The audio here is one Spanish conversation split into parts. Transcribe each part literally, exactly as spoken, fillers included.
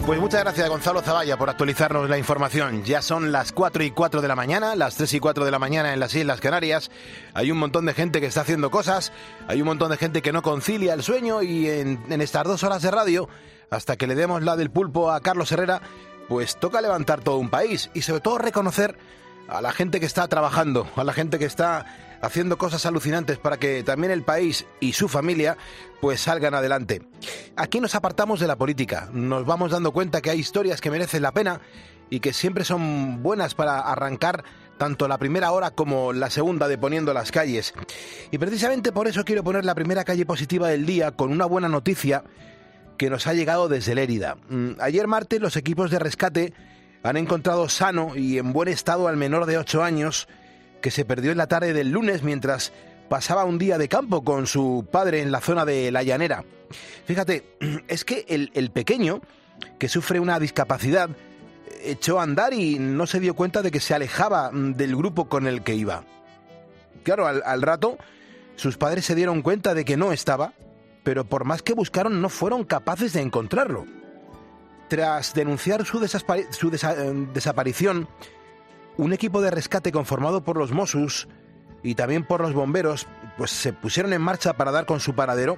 Pues muchas gracias, Gonzalo Zavalla, por actualizarnos la información. Ya son las cuatro y cuatro de la mañana, las tres y cuatro de la mañana en las Islas Canarias. Hay un montón de gente que está haciendo cosas, hay un montón de gente que no concilia el sueño y en, en estas dos horas de radio, hasta que le demos la del pulpo a Carlos Herrera, pues toca levantar todo un país y sobre todo reconocer a la gente que está trabajando, a la gente que está haciendo cosas alucinantes para que también el país y su familia pues salgan adelante. Aquí nos apartamos de la política, nos vamos dando cuenta que hay historias que merecen la pena y que siempre son buenas para arrancar tanto la primera hora como la segunda de Poniendo las Calles. Y precisamente por eso quiero poner la primera calle positiva del día con una buena noticia que nos ha llegado desde Lérida. Ayer martes los equipos de rescate han encontrado sano y en buen estado al menor de ocho años que se perdió en la tarde del lunes mientras pasaba un día de campo con su padre en la zona de La Llanera. Fíjate, es que el, el pequeño, que sufre una discapacidad, echó a andar y no se dio cuenta de que se alejaba del grupo con el que iba. Claro, al, al rato, sus padres se dieron cuenta de que no estaba, pero por más que buscaron no fueron capaces de encontrarlo. Tras denunciar su, desapari- su desa- desaparición, un equipo de rescate conformado por los Mossos y también por los bomberos, pues se pusieron en marcha para dar con su paradero.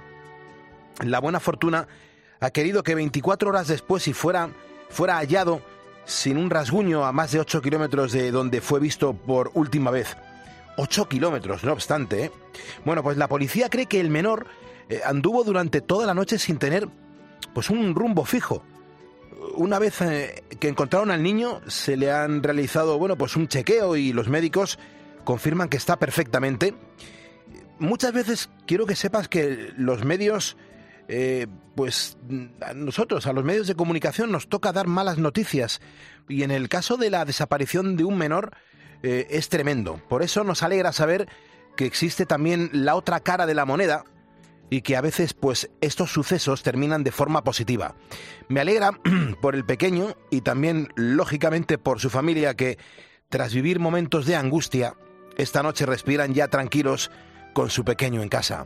La buena fortuna ha querido que veinticuatro horas después, si fuera, fuera hallado sin un rasguño a más de ocho kilómetros de donde fue visto por última vez. ocho kilómetros, no obstante, ¿eh? Bueno, pues la policía cree que el menor eh, anduvo durante toda la noche sin tener pues un rumbo fijo. Una vez eh, que encontraron al niño, se le han realizado, bueno, pues un chequeo y los médicos confirman que está perfectamente. Muchas veces quiero que sepas que los medios, eh, pues a nosotros, a los medios de comunicación, nos toca dar malas noticias. Y en el caso de la desaparición de un menor, eh, es tremendo. Por eso nos alegra saber que existe también la otra cara de la moneda, y que a veces pues estos sucesos terminan de forma positiva. Me alegra por el pequeño y también, lógicamente, por su familia que, tras vivir momentos de angustia, esta noche respiran ya tranquilos con su pequeño en casa.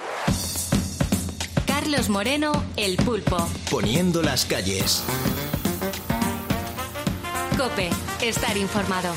Carlos Moreno, El Pulpo. Poniendo las calles. COPE, estar informado.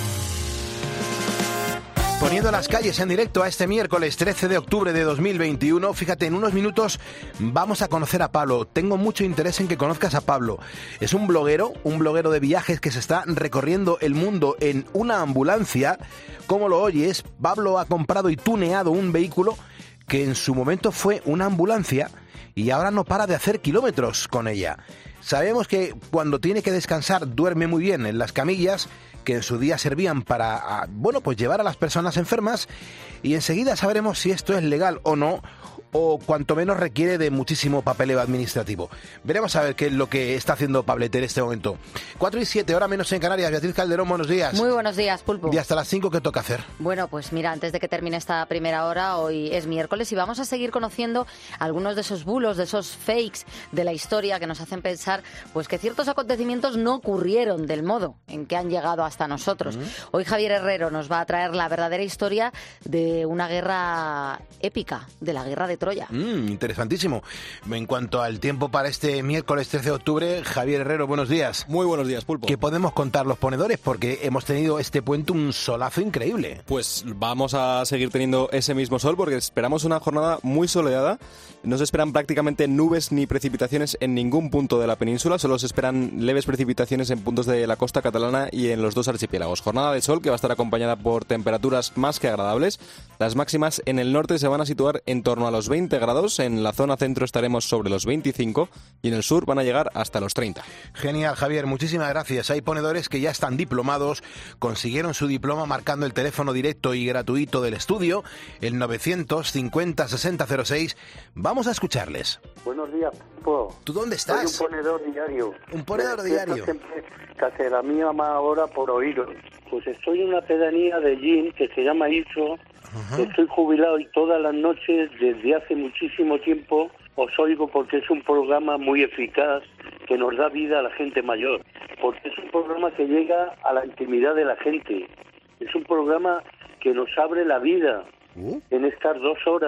Poniendo las calles en directo a este miércoles trece de octubre de dos mil veintiuno. Fíjate, en unos minutos vamos a conocer a Pablo. Tengo mucho interés en que conozcas a Pablo. Es un bloguero, un bloguero de viajes que se está recorriendo el mundo en una ambulancia. Como lo oyes, Pablo ha comprado y tuneado un vehículo que en su momento fue una ambulancia y ahora no para de hacer kilómetros con ella. Sabemos que cuando tiene que descansar duerme muy bien en las camillas que en su día servían para, bueno, pues llevar a las personas enfermas, y enseguida sabremos si esto es legal o no, o cuanto menos requiere de muchísimo papeleo administrativo. Veremos a ver qué es lo que está haciendo Pablete en este momento. cuatro y siete, hora menos en Canarias. Beatriz Calderón, buenos días. Muy buenos días, Pulpo. Y hasta las cinco, ¿qué toca hacer? Bueno, pues mira, antes de que termine esta primera hora, hoy es miércoles y vamos a seguir conociendo algunos de esos bulos, de esos fakes de la historia que nos hacen pensar pues que ciertos acontecimientos no ocurrieron del modo en que han llegado hasta nosotros. Mm. Hoy Javier Herrero nos va a traer la verdadera historia de una guerra épica, de la guerra de Troya. Mm, interesantísimo. En cuanto al tiempo para este miércoles trece de octubre, Javier Herrero, buenos días. Muy buenos días, Pulpo. ¿Qué podemos contar los ponedores? Porque hemos tenido este puente un solazo increíble. Pues vamos a seguir teniendo ese mismo sol porque esperamos una jornada muy soleada. No se esperan prácticamente nubes ni precipitaciones en ningún punto de la península, solo se esperan leves precipitaciones en puntos de la costa catalana y en los dos archipiélagos. Jornada de sol que va a estar acompañada por temperaturas más que agradables. Las máximas en el norte se van a situar en torno a los veinte grados, en la zona centro estaremos sobre los veinticinco y en el sur van a llegar hasta los treinta. Genial, Javier, muchísimas gracias. Hay ponedores que ya están diplomados, consiguieron su diploma marcando el teléfono directo y gratuito del estudio, el novecientos cincuenta sesenta cero seis. Vamos a escucharles. Buenos días, Pulpo. ¿Tú dónde estás? Soy un ponedor diario. Un ponedor diario. Casi la mía más ahora por oído. Pues estoy en una pedanía de Gin que se llama Iso. Uh-huh. Estoy jubilado y todas las noches desde hace muchísimo tiempo os oigo porque es un programa muy eficaz que nos da vida a la gente mayor. Porque es un programa que llega a la intimidad de la gente. Es un programa que nos abre la vida. Uh. En estas dos horas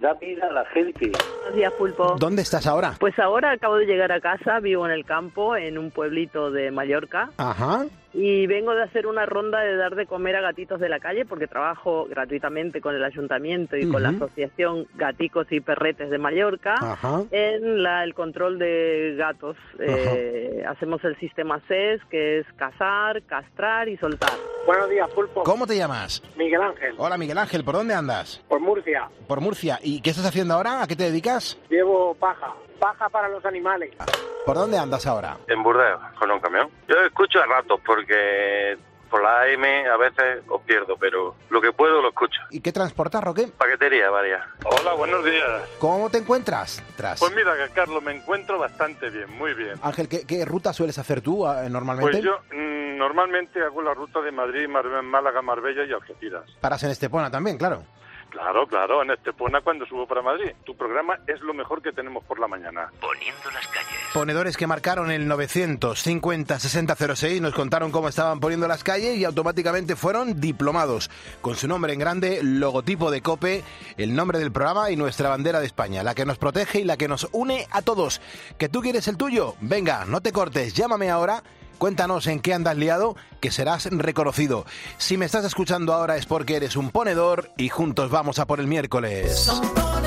da vida a la gente. Buenos días, Pulpo. ¿Dónde estás ahora? Pues ahora acabo de llegar a casa, vivo en el campo, en un pueblito de Mallorca. Ajá. Y vengo de hacer una ronda de dar de comer a gatitos de la calle porque trabajo gratuitamente con el ayuntamiento y uh-huh. con la asociación Gaticos y Perretes de Mallorca. Ajá. En la, el control de gatos. Eh, hacemos el sistema C E S, que es cazar, castrar y soltar. Buenos días, Pulpo. ¿Cómo te llamas? Miguel Ángel. Hola, Miguel Ángel. ¿Por dónde andas? Por Murcia. Por Murcia. ¿Y qué estás haciendo ahora? ¿A qué te dedicas? Llevo paja. Paja para los animales. ¿Por dónde andas ahora? En Burdeos, con un camión. Yo escucho a ratos porque por la A M a veces os pierdo, pero lo que puedo lo escucho. ¿Y qué transportas, Roque? Paquetería, varias. Hola, buenos días. ¿Cómo te encuentras? Tras... Pues mira, Carlos, me encuentro bastante bien, muy bien. Ángel, ¿qué, qué ruta sueles hacer tú eh, normalmente? Pues yo mmm, normalmente hago la ruta de Madrid, Mar- Málaga, Marbella y Algeciras. Paras en Estepona también, claro. Claro, claro, en Estepona cuando subo para Madrid. Tu programa es lo mejor que tenemos por la mañana. Poniendo las calles. Ponedores que marcaron el novecientos cincuenta sesenta cero seis nos contaron cómo estaban poniendo las calles y automáticamente fueron diplomados. Con su nombre en grande, logotipo de COPE, el nombre del programa y nuestra bandera de España. La que nos protege y la que nos une a todos. ¿Que tú quieres el tuyo? Venga, no te cortes, llámame ahora. Cuéntanos en qué andas liado, que serás reconocido. Si me estás escuchando ahora es porque eres un ponedor y juntos vamos a por el miércoles. Son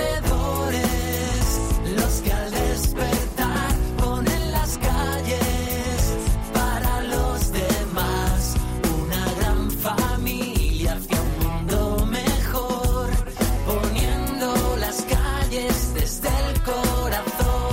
ponedores los que al despertar ponen las calles para los demás. Una gran familia hacia un mundo mejor, poniendo las calles desde el corazón.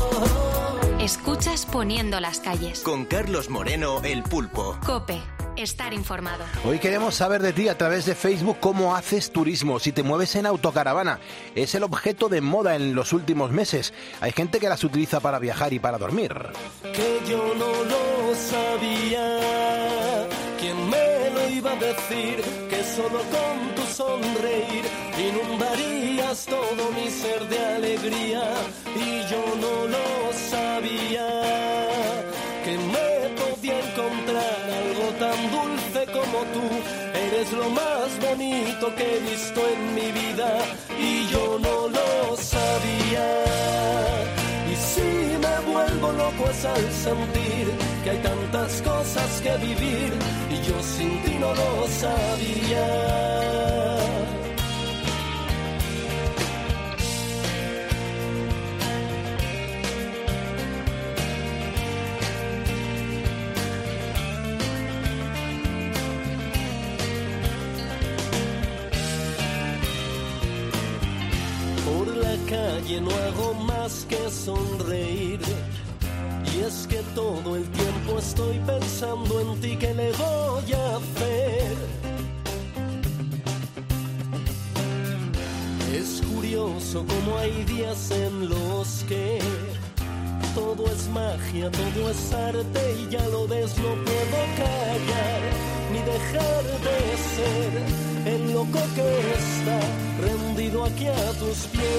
Escuchas Poniendo las calles. Con Carlos Moreno, el Pulpo. COPE. Estar informado. Hoy queremos saber de ti a través de Facebook cómo haces turismo, si te mueves en autocaravana. Es el objeto de moda en los últimos meses. Hay gente que las utiliza para viajar y para dormir. Que yo no lo sabía, ¿quién me lo iba a decir? Que solo con tu sonreír inundarías todo mi ser de alegría. Y yo no lo sabía, que me podía encontrar algo tan dulce como tú. Eres lo más bonito que he visto en mi vida y yo no lo sabía. Y si me vuelvo loco es al sentir que hay tantas cosas que vivir y yo sin ti no lo sabía. Calle no hago más que sonreír y es que todo el tiempo estoy pensando en ti, ¿qué le voy a hacer? Es curioso como hay días en los que todo es magia, todo es arte y ya lo ves, no puedo callar ni dejar de ser el loco que está rendido aquí a tus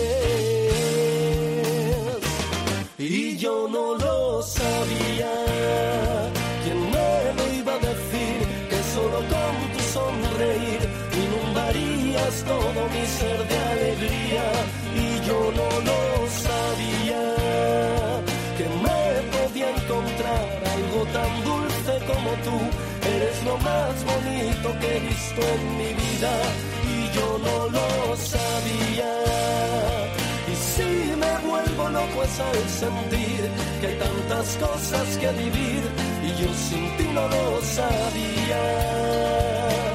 pies. Y yo no lo sabía, ¿quién me lo iba a decir? Que solo con tu sonreír inundarías todo mi ser de alegría. Y yo no lo sabía, que me podía encontrar algo tan dulce como tú. Eres lo más bonito que he visto en mi vida y yo no lo sabía. Y si me vuelvo loco es al sentir que hay tantas cosas que vivir y yo sin ti no lo sabía.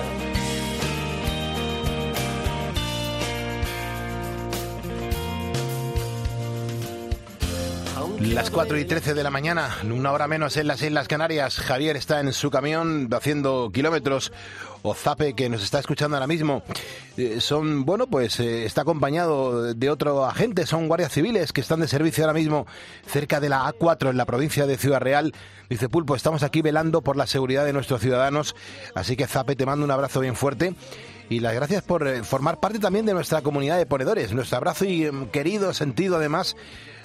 Las cuatro y trece de la mañana, una hora menos en las Islas Canarias. Javier está en su camión haciendo kilómetros. O Zape, que nos está escuchando ahora mismo, eh, son, bueno, pues eh, está acompañado de otro agente, son guardias civiles que están de servicio ahora mismo cerca de la A cuatro en la provincia de Ciudad Real. Dice Pulpo, estamos aquí velando por la seguridad de nuestros ciudadanos, así que Zape, te mando un abrazo bien fuerte. Y las gracias por eh, formar parte también de nuestra comunidad de ponedores. Nuestro abrazo y eh, querido, sentido además,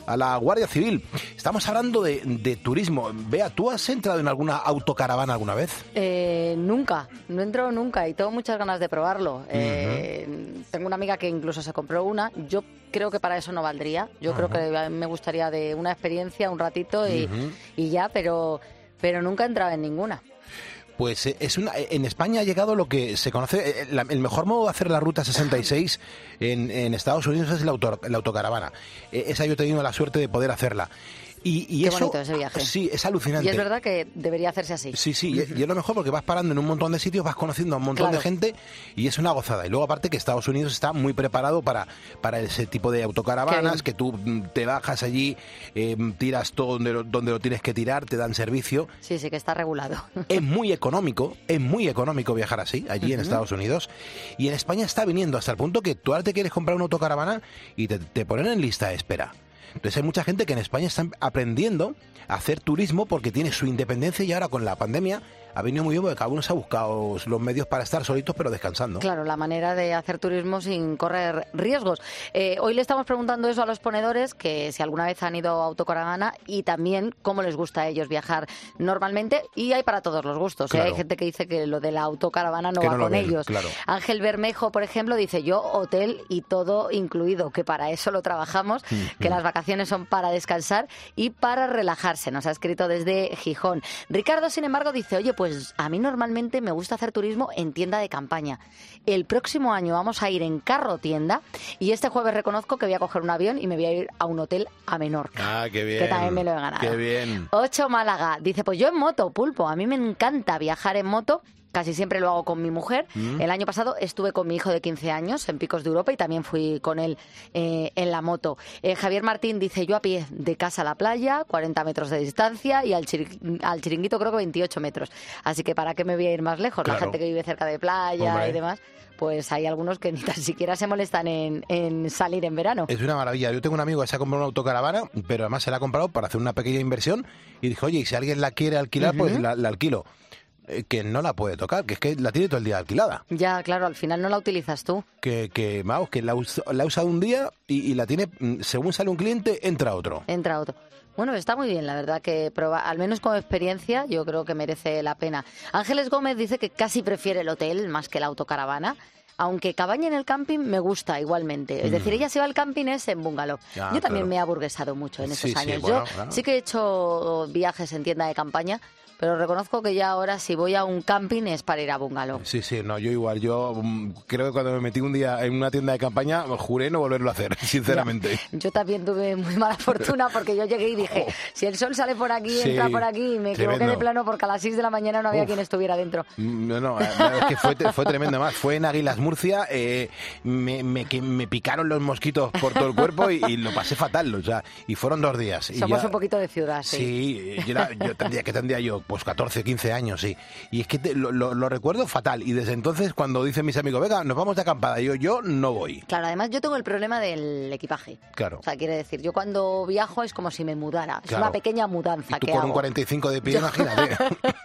a la Guardia Civil. Estamos hablando de, de turismo. Bea, ¿tú has entrado en alguna autocaravana alguna vez? Eh, nunca, no he entrado nunca y tengo muchas ganas de probarlo. Uh-huh. Eh, tengo una amiga que incluso se compró una. Yo creo que para eso no valdría. Yo uh-huh. creo que me gustaría de una experiencia, un ratito y, uh-huh. y ya, pero, pero nunca he entrado en ninguna. Pues es una, en España ha llegado lo que se conoce, la, el mejor modo de hacer la Ruta sesenta y seis en, en Estados Unidos es la, auto, la autocaravana. Esa yo he tenido la suerte de poder hacerla. Y, y Qué eso, bonito ese viaje. Sí, es alucinante. Y es verdad que debería hacerse así. Sí, sí, y, y es lo mejor porque vas parando en un montón de sitios, vas conociendo a un montón claro. de gente y es una gozada. Y luego aparte que Estados Unidos está muy preparado para, para ese tipo de autocaravanas, que tú te bajas allí, eh, tiras todo donde lo, donde lo tienes que tirar, te dan servicio. Sí, sí, que está regulado. Es muy económico, es muy económico viajar así, allí uh-huh. en Estados Unidos. Y en España está viniendo hasta el punto que tú ahora te quieres comprar una autocaravana y te, te ponen en lista de espera. Entonces hay mucha gente que en España está aprendiendo a hacer turismo porque tiene su independencia y ahora con la pandemia ha venido muy bien porque cada uno se ha buscado los medios para estar solitos pero descansando. Claro, la manera de hacer turismo sin correr riesgos. Eh, hoy le estamos preguntando eso a los ponedores, que si alguna vez han ido a autocaravana y también cómo les gusta a ellos viajar normalmente, y hay para todos los gustos. Claro. ¿eh? Hay gente que dice que lo de la autocaravana no que va no con ven, ellos. Claro. Ángel Bermejo, por ejemplo, dice yo hotel y todo incluido, que para eso lo trabajamos, mm, que mm. las vacaciones son para descansar y para relajarse. Nos ha escrito desde Gijón. Ricardo, sin embargo, dice, oye, pues Pues a mí normalmente me gusta hacer turismo en tienda de campaña. El próximo año vamos a ir en carro tienda y este jueves reconozco que voy a coger un avión y me voy a ir a un hotel a Menorca. Ah, qué bien. Que también me lo he ganado. Qué bien. Ocho Málaga. Dice, pues yo en moto, Pulpo. A mí me encanta viajar en moto. Casi siempre lo hago con mi mujer. Mm. El año pasado estuve con mi hijo de quince años en Picos de Europa y también fui con él eh, en la moto. Eh, Javier Martín dice, yo a pie de casa a la playa, cuarenta metros de distancia y al, chir- al chiringuito creo que veintiocho metros. Así que ¿para qué me voy a ir más lejos? Claro. La gente que vive cerca de playa Hombre. y demás, pues hay algunos que ni tan siquiera se molestan en, en salir en verano. Es una maravilla. Yo tengo un amigo que se ha comprado una autocaravana, pero además se la ha comprado para hacer una pequeña inversión y dijo, oye, y si alguien la quiere alquilar, uh-huh. pues la, la alquilo. Que no la puede tocar, que es que la tiene todo el día alquilada. Ya, claro, al final no la utilizas tú. Que, que vamos, que la, la ha usado un día y, y la tiene, según sale un cliente, entra otro. Entra otro. Bueno, está muy bien, la verdad, que proba, al menos como experiencia, yo creo que merece la pena. Ángeles Gómez dice que casi prefiere el hotel más que la autocaravana. Aunque cabaña en el camping me gusta igualmente. Es decir, ella se va al camping es en bungalow. Ya, Yo también claro. me he aburguesado mucho en estos sí, años. Sí, bueno, Yo claro. sí que he hecho viajes en tienda de campaña, pero reconozco que ya ahora si voy a un camping es para ir a bungalow. Sí, sí, no, yo igual. Yo um, creo que cuando me metí un día en una tienda de campaña juré no volverlo a hacer, sinceramente. Ya, yo también tuve muy mala fortuna porque yo llegué y dije, oh. si el sol sale por aquí, sí, entra por aquí, y me tremendo. equivoqué de plano porque a las seis de la mañana no había Uf. quien estuviera dentro. No, no, es que fue, fue tremendo más. Fue en Águilas Murcia, eh, me, me, que me picaron los mosquitos por todo el cuerpo y, y lo pasé fatal, o sea, y fueron dos días. Y Somos ya, un poquito de ciudad, sí. Sí, yo, era, yo tendría, que tendría yo pues catorce, quince años, sí. Y es que te, lo, lo, lo recuerdo fatal. Y desde entonces, cuando dicen mis amigos, venga, nos vamos de acampada, yo, yo no voy. Claro, además yo tengo el problema del equipaje. Claro. O sea, quiere decir, yo cuando viajo es como si me mudara. Es claro. una pequeña mudanza y tú que con hago. un cuarenta y cinco de pie, yo... imagínate.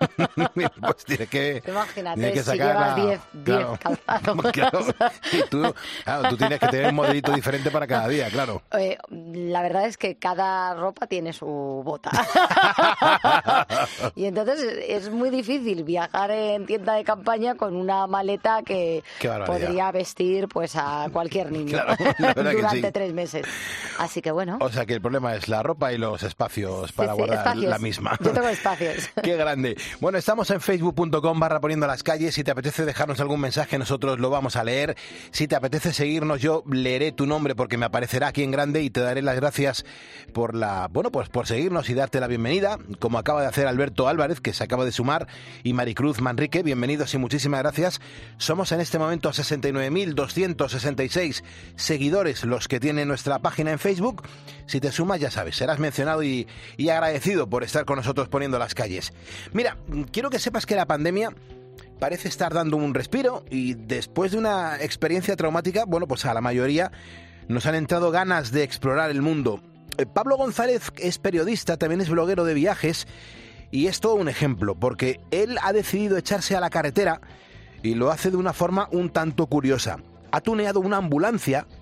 Pues tienes que, imagínate, tienes que si sacar llevas diez claro. calzados. Claro. Y tú, claro, tú tienes que tener un modelito diferente para cada día, claro. Eh, la verdad es que cada ropa tiene su bota. Y entonces es muy difícil viajar en tienda de campaña con una maleta que podría vestir pues a cualquier niño claro, durante sí. tres meses. Así que bueno. O sea que el problema es la ropa y los espacios para sí, sí, guardar espacios. la misma. Yo tengo espacios. Qué grande. Bueno, estamos en facebook punto com barra poniendo las calles. Si te apetece dejarnos algún mensaje, nosotros lo vamos a leer. Si te apetece seguirnos, yo leeré tu nombre porque me aparecerá aquí en grande y te daré las gracias por la, bueno, pues por seguirnos y darte la bienvenida, como acaba de hacer Alberto Álvarez, que se acaba de sumar, y Maricruz Manrique. Bienvenidos y muchísimas gracias. Somos en este momento sesenta y nueve mil doscientos sesenta y seis seguidores los que tienen nuestra página en Facebook. Si te sumas, ya sabes, serás mencionado y, y agradecido por estar con nosotros poniendo las calles. Mira, quiero que sepas que la pandemia parece estar dando un respiro y después de una experiencia traumática, bueno, pues a la mayoría nos han entrado ganas de explorar el mundo. Pablo González es periodista, también es bloguero de viajes y es todo un ejemplo, porque él ha decidido echarse a la carretera y lo hace de una forma un tanto curiosa. Ha tuneado una ambulancia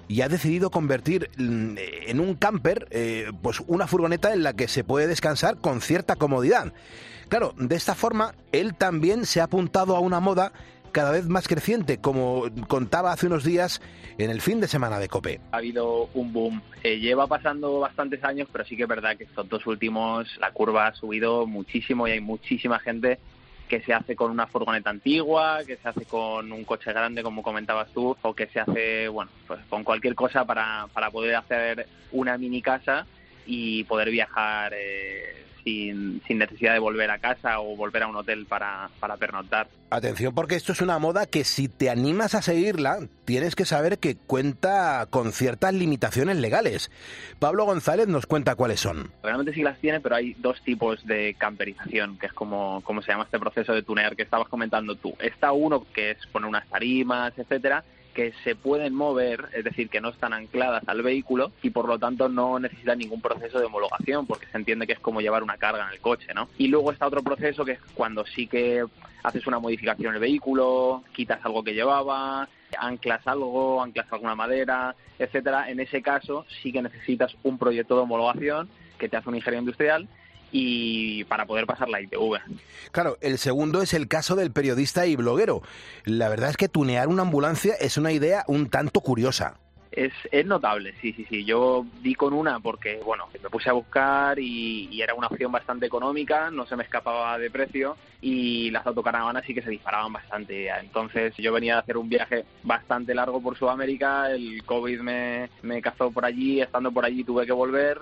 y ha decidido convertir en un camper eh, pues una furgoneta en la que se puede descansar con cierta comodidad. Claro, de esta forma él también se ha apuntado a una moda cada vez más creciente, como contaba hace unos días en el fin de semana de COPE. Ha habido un boom. Eh, lleva pasando bastantes años, pero sí que es verdad que estos dos últimos la curva ha subido muchísimo y hay muchísima gente que se hace con una furgoneta antigua, que se hace con un coche grande, como comentabas tú, o que se hace, bueno, pues con cualquier cosa para, para poder hacer una mini casa y poder viajar eh, sin, sin necesidad de volver a casa o volver a un hotel para, para pernoctar. Atención, porque esto es una moda que si te animas a seguirla, tienes que saber que cuenta con ciertas limitaciones legales. Pablo González nos cuenta cuáles son. Realmente sí las tiene, pero hay dos tipos de camperización, que es como, como se llama este proceso de tunear que estabas comentando tú. Está uno que es poner unas tarimas, etcétera, que se pueden mover, es decir, que no están ancladas al vehículo y por lo tanto no necesitan ningún proceso de homologación, porque se entiende que es como llevar una carga en el coche, ¿no? Y luego está otro proceso que es cuando sí que haces una modificación en el vehículo, quitas algo que llevaba, anclas algo, anclas alguna madera, etcétera. En ese caso sí que necesitas un proyecto de homologación que te hace un ingeniero industrial y para poder pasar la I T V. Claro, el segundo es el caso del periodista y bloguero. La verdad es que tunear una ambulancia es una idea un tanto curiosa. Es, es notable, sí, sí, sí. Yo di con una porque, bueno, me puse a buscar y, y era una opción bastante económica, no se me escapaba de precio y las autocaravanas sí que se disparaban bastante. Entonces yo venía a hacer un viaje bastante largo por Sudamérica, el COVID me, me cazó por allí, estando por allí tuve que volver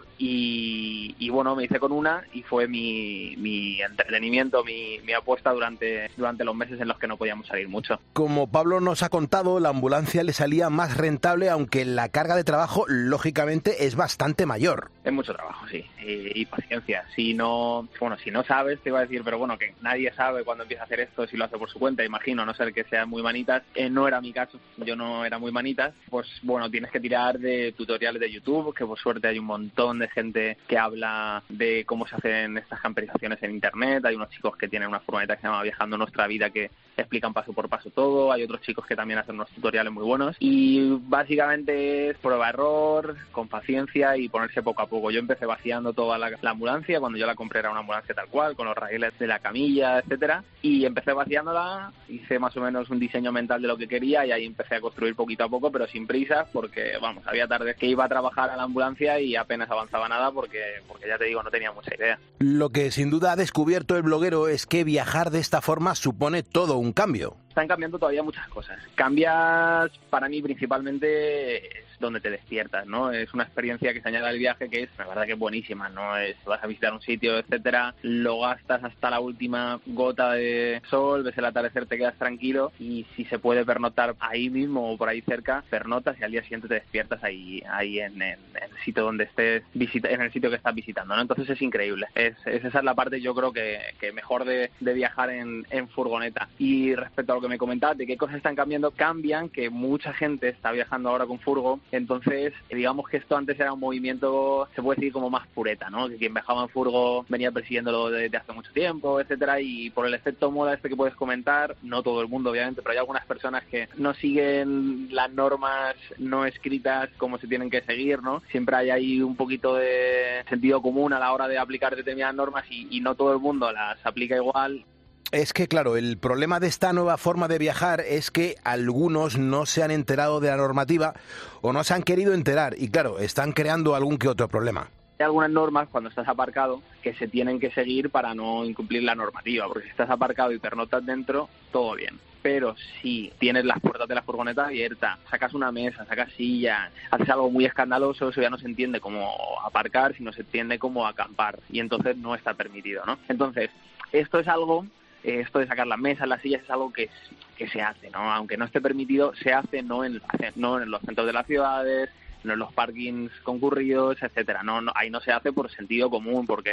y, y bueno, me hice con una y fue mi, mi entretenimiento, mi, mi apuesta durante, durante los meses en los que no podíamos salir mucho. Como Pablo nos ha contado, la ambulancia le salía más rentable, aunque la carga de trabajo, lógicamente, es bastante mayor. Es mucho trabajo, sí, y, y paciencia. Si no, bueno, si no sabes, te iba a decir, pero bueno, que nadie sabe cuándo empieza a hacer esto, si lo hace por su cuenta, imagino, a no ser que sea muy manitas. Eh, no era mi caso, yo no era muy manitas. Pues bueno, tienes que tirar de tutoriales de YouTube, que por suerte hay un montón de gente que habla de cómo se hacen estas camperizaciones en Internet. Hay unos chicos que tienen una furgoneta que se llama Viajando Nuestra Vida, que explican paso por paso todo. Hay otros chicos que también hacen unos tutoriales muy buenos. Y básicamente es prueba-error, con paciencia y ponerse poco a poco. Yo empecé vaciando toda la, la ambulancia. Cuando yo la compré era una ambulancia tal cual, con los raíles de la camilla, etcétera. Y empecé vaciándola, hice más o menos un diseño mental de lo que quería y ahí empecé a construir poquito a poco, pero sin prisa, porque, vamos, había tardes que iba a trabajar a la ambulancia y apenas avanzaba nada porque, porque ya te digo, no tenía mucha idea. Lo que sin duda ha descubierto el bloguero es que viajar de esta forma supone todo un cambio. Están cambiando todavía muchas cosas. Cambias, para mí, principalmente es donde te despiertas, ¿no? Es una experiencia que se añade al viaje que es, la verdad que es buenísima, ¿no? Es, vas a visitar un sitio, etcétera, lo gastas hasta la última gota de sol, ves el atardecer, te quedas tranquilo y si se puede pernoctar ahí mismo o por ahí cerca, pernotas y al día siguiente te despiertas ahí ahí en, en, en el sitio donde estés, visita, en el sitio que estás visitando, ¿no? Entonces es increíble. Es, es esa es la parte, yo creo que, que mejor de, de viajar en, en furgoneta. Y respecto a lo que me comentabas de qué cosas están cambiando, cambian que mucha gente está viajando ahora con furgo. Entonces, digamos que esto antes era un movimiento, se puede decir, como más pureta, ¿no? Que quien viajaba en furgo venía persiguiéndolo desde hace mucho tiempo, etcétera, y por el efecto moda este que puedes comentar, no todo el mundo, obviamente, pero hay algunas personas que no siguen las normas no escritas como se tienen que seguir, ¿no? Siempre hay ahí un poquito de sentido común a la hora de aplicar determinadas normas y, y no todo el mundo las aplica igual. Es que, claro, el problema de esta nueva forma de viajar es que algunos no se han enterado de la normativa o no se han querido enterar y, claro, están creando algún que otro problema. Hay algunas normas cuando estás aparcado que se tienen que seguir para no incumplir la normativa, porque si estás aparcado y pernotas dentro, todo bien. Pero si tienes las puertas de la furgoneta abiertas, sacas una mesa, sacas silla, haces algo muy escandaloso, eso ya no se entiende como aparcar, sino se entiende como acampar y entonces no está permitido, ¿no? Entonces, esto es algo... Esto de sacar las mesas, las sillas, es algo que, que se hace, ¿no? Aunque no esté permitido, se hace no en, no en los centros de las ciudades, no en los parkings concurridos, etcétera. No, no, ahí no se hace por sentido común, porque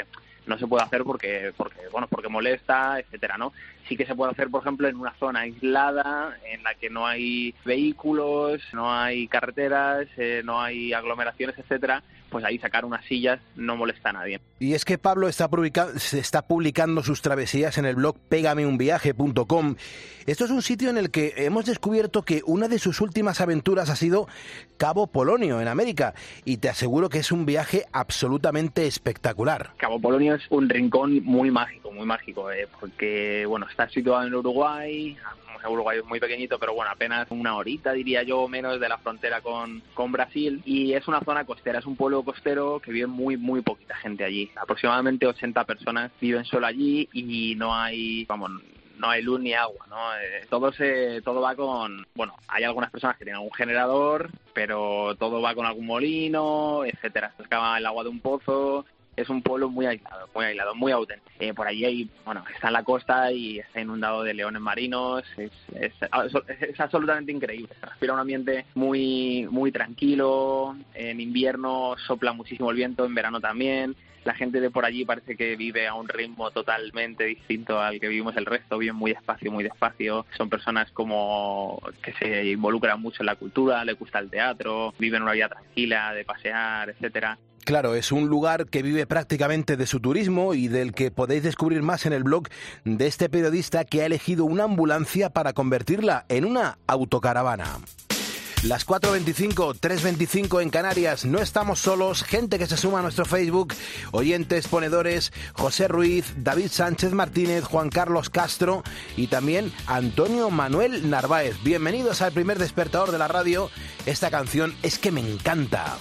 no se puede hacer porque, porque bueno, porque molesta, etcétera, ¿no? Sí que se puede hacer, por ejemplo, en una zona aislada, en la que no hay vehículos, no hay carreteras, eh, no hay aglomeraciones, etcétera, pues ahí sacar unas sillas no molesta a nadie. Y es que Pablo está, publica- se está publicando sus travesías en el blog pégame un viaje punto com. Esto es un sitio en el que hemos descubierto que una de sus últimas aventuras ha sido Cabo Polonio, en América, y te aseguro que es un viaje absolutamente espectacular. Cabo Polonio es un rincón muy mágico, muy mágico, eh, porque bueno, está situado en Uruguay. Uruguay es muy pequeñito, pero bueno, apenas una horita, diría yo, menos de la frontera con, con Brasil, y es una zona costera, es un pueblo costero que vive muy, muy poquita gente allí. Aproximadamente ochenta personas viven solo allí y no hay, vamos, no hay luz ni agua, ¿no? Eh, todo se, todo va con, bueno, hay algunas personas que tienen algún generador, pero todo va con algún molino, etcétera. Se escapa el agua de un pozo. Es un pueblo muy aislado, muy aislado, muy auténtico. Eh, por allí hay, bueno, está en la costa y está inundado de leones marinos. Es, es, es absolutamente increíble. Se respira un ambiente muy, muy tranquilo. En invierno sopla muchísimo el viento, en verano también. La gente de por allí parece que vive a un ritmo totalmente distinto al que vivimos el resto, viven muy despacio, muy despacio. Son personas como que se involucran mucho en la cultura, les gusta el teatro, viven una vida tranquila, de pasear, etcétera. Claro, es un lugar que vive prácticamente de su turismo y del que podéis descubrir más en el blog de este periodista que ha elegido una ambulancia para convertirla en una autocaravana. Las cuatro veinticinco, tres veinticinco en Canarias, no estamos solos, gente que se suma a nuestro Facebook, oyentes, ponedores, José Ruiz, David Sánchez Martínez, Juan Carlos Castro y también Antonio Manuel Narváez. Bienvenidos al primer despertador de la radio. Esta canción es que me encanta.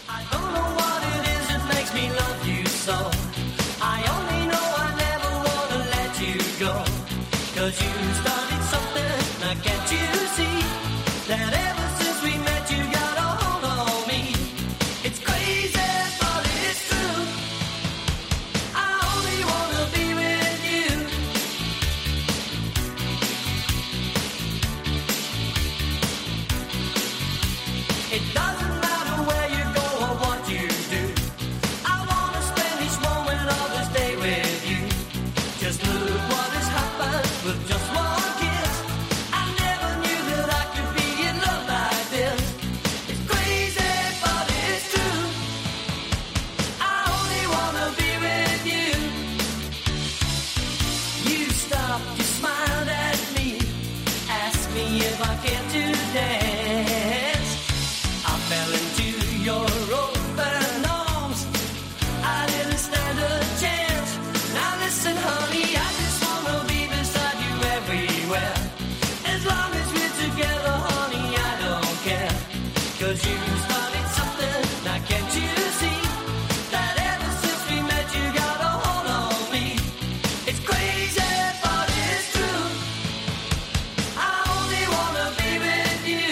Me love you so. I only know I never wanna let you go. Cause you started something, now can't you see that ever since we met you got a hold on me. It's crazy but it's true. I only wanna be with you. It doesn't matter where you go or what you do. Just look what has happened with just one kiss. I never knew that I could be in love like this. It's crazy, but it's true. I only wanna be with you. You stopped, you smiled at me, asked me if I cared to dance. I fell into your open arms. I didn't stand a chance. Now listen, honey, I just wanna be beside you everywhere. As long as we're together, honey, I don't care. Cause you started something, now can't you see that ever since we met you got a hold on me. It's crazy, but it's true. I only wanna be with you.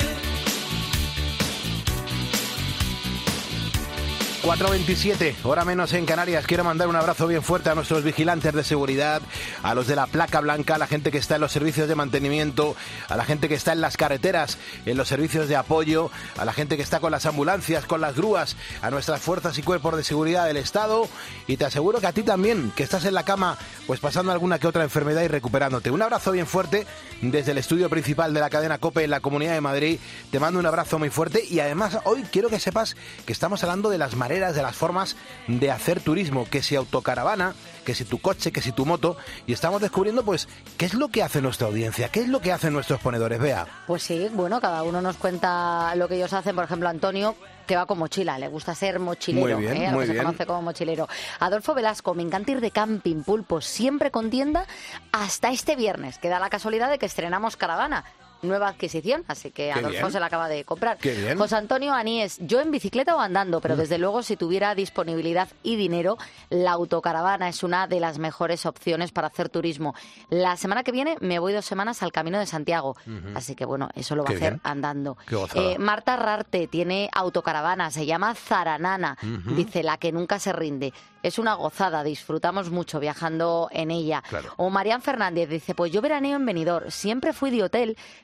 cuatro veintisiete, hora menos en Canarias. Quiero mandar un abrazo bien fuerte a nuestros vigilantes de seguridad, a los de la placa blanca, a la gente que está en los servicios de mantenimiento, a la gente que está en las carreteras, en los servicios de apoyo, a la gente que está con las ambulancias, con las grúas, a nuestras fuerzas y cuerpos de seguridad del Estado, y te aseguro que a ti también, que estás en la cama pues pasando alguna que otra enfermedad y recuperándote. Un abrazo bien fuerte desde el estudio principal de la cadena COPE en la Comunidad de Madrid. Te mando un abrazo muy fuerte y además hoy quiero que sepas que estamos hablando de las mareas, de las formas de hacer turismo, que si autocaravana, que si tu coche, que si tu moto, y estamos descubriendo pues qué es lo que hace nuestra audiencia, qué es lo que hacen nuestros ponedores, Bea. Pues sí, bueno, cada uno nos cuenta lo que ellos hacen. Por ejemplo, Antonio, que va con mochila, le gusta ser mochilero, muy bien, ¿eh? muy que bien. se conoce como mochilero. Adolfo Velasco, me encanta ir de camping, Pulpo, siempre con tienda, hasta este viernes, que da la casualidad de que estrenamos caravana. Nueva adquisición, así que Qué Adolfo bien. se la acaba de comprar. Qué bien. José Antonio Aníes, yo en bicicleta o andando, pero desde luego si tuviera disponibilidad y dinero, la autocaravana es una de las mejores opciones para hacer turismo. La semana que viene me voy dos semanas al Camino de Santiago, Ujú. así que bueno, eso lo va Qué a hacer bien. andando. Qué gozada. Eh, Marta Rarte tiene autocaravana, se llama Zaranana, Ujú. dice la que nunca se rinde. Es una gozada, disfrutamos mucho viajando en ella. Claro. O Marian Fernández dice, pues yo veraneo en Benidorm, siempre fui de hotel,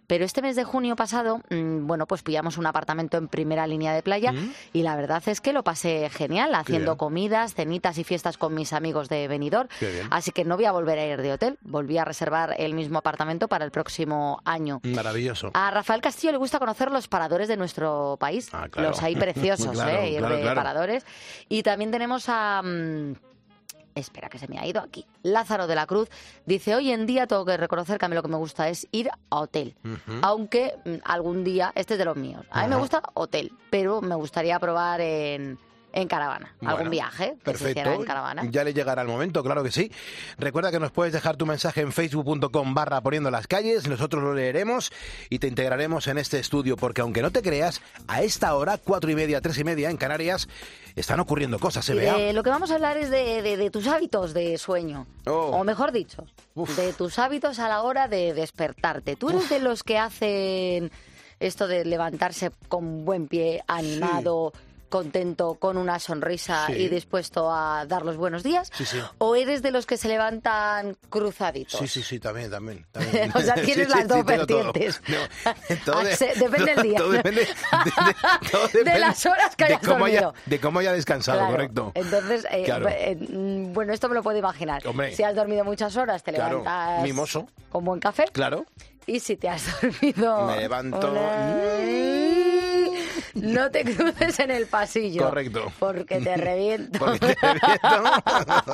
Pero este mes de junio pasado, mmm, bueno, pues pillamos un apartamento en primera línea de playa ¿Mm? y la verdad es que lo pasé genial, haciendo comidas, cenitas y fiestas con mis amigos de Benidorm. Así que no voy a volver a ir de hotel, volví a reservar el mismo apartamento para el próximo año. Maravilloso. A Rafael Castillo le gusta conocer los paradores de nuestro país. Ah, claro. Los hay preciosos, claro, ¿eh? Ir claro, de claro. paradores. Y también tenemos a... Mmm, espera, que se me ha ido aquí. Lázaro de la Cruz dice, hoy en día tengo que reconocer que a mí lo que me gusta es ir a hotel. Uh-huh. Aunque mmm, algún día, este es de los míos, a mí uh-huh. me gusta hotel, pero me gustaría probar en... En caravana, bueno, algún viaje que perfecto. se hiciera en caravana. Ya le llegará el momento, claro que sí. Recuerda que nos puedes dejar tu mensaje en facebook punto com barra poniendo las calles, nosotros lo leeremos y te integraremos en este estudio, porque aunque no te creas, a esta hora, cuatro y media, tres y media en Canarias, están ocurriendo cosas, se vea. Eh, lo que vamos a hablar es de, de, de tus hábitos de sueño, oh. o mejor dicho, Uf. de tus hábitos a la hora de despertarte. ¿Tú eres Uf. de los que hacen esto de levantarse con buen pie, animado... Sí. contento, con una sonrisa sí. y dispuesto a dar los buenos días? Sí, sí. ¿O eres de los que se levantan cruzaditos? Sí, sí, sí, también, también. también. O sea, tienes sí, las sí, dos vertientes. Todo. No, todo de, depende del día. Todo depende, de, de, todo depende de las horas que hayas de cómo dormido. Haya, de cómo haya descansado, claro. correcto. Entonces, eh, claro. eh, bueno, esto me lo puedo imaginar. Hombre. Si has dormido muchas horas, te claro. levantas mimoso. Con buen café. Claro. Y si te has dormido... Me levanto... Una... No te cruces en el pasillo. Correcto. Porque te reviento. Porque te reviento.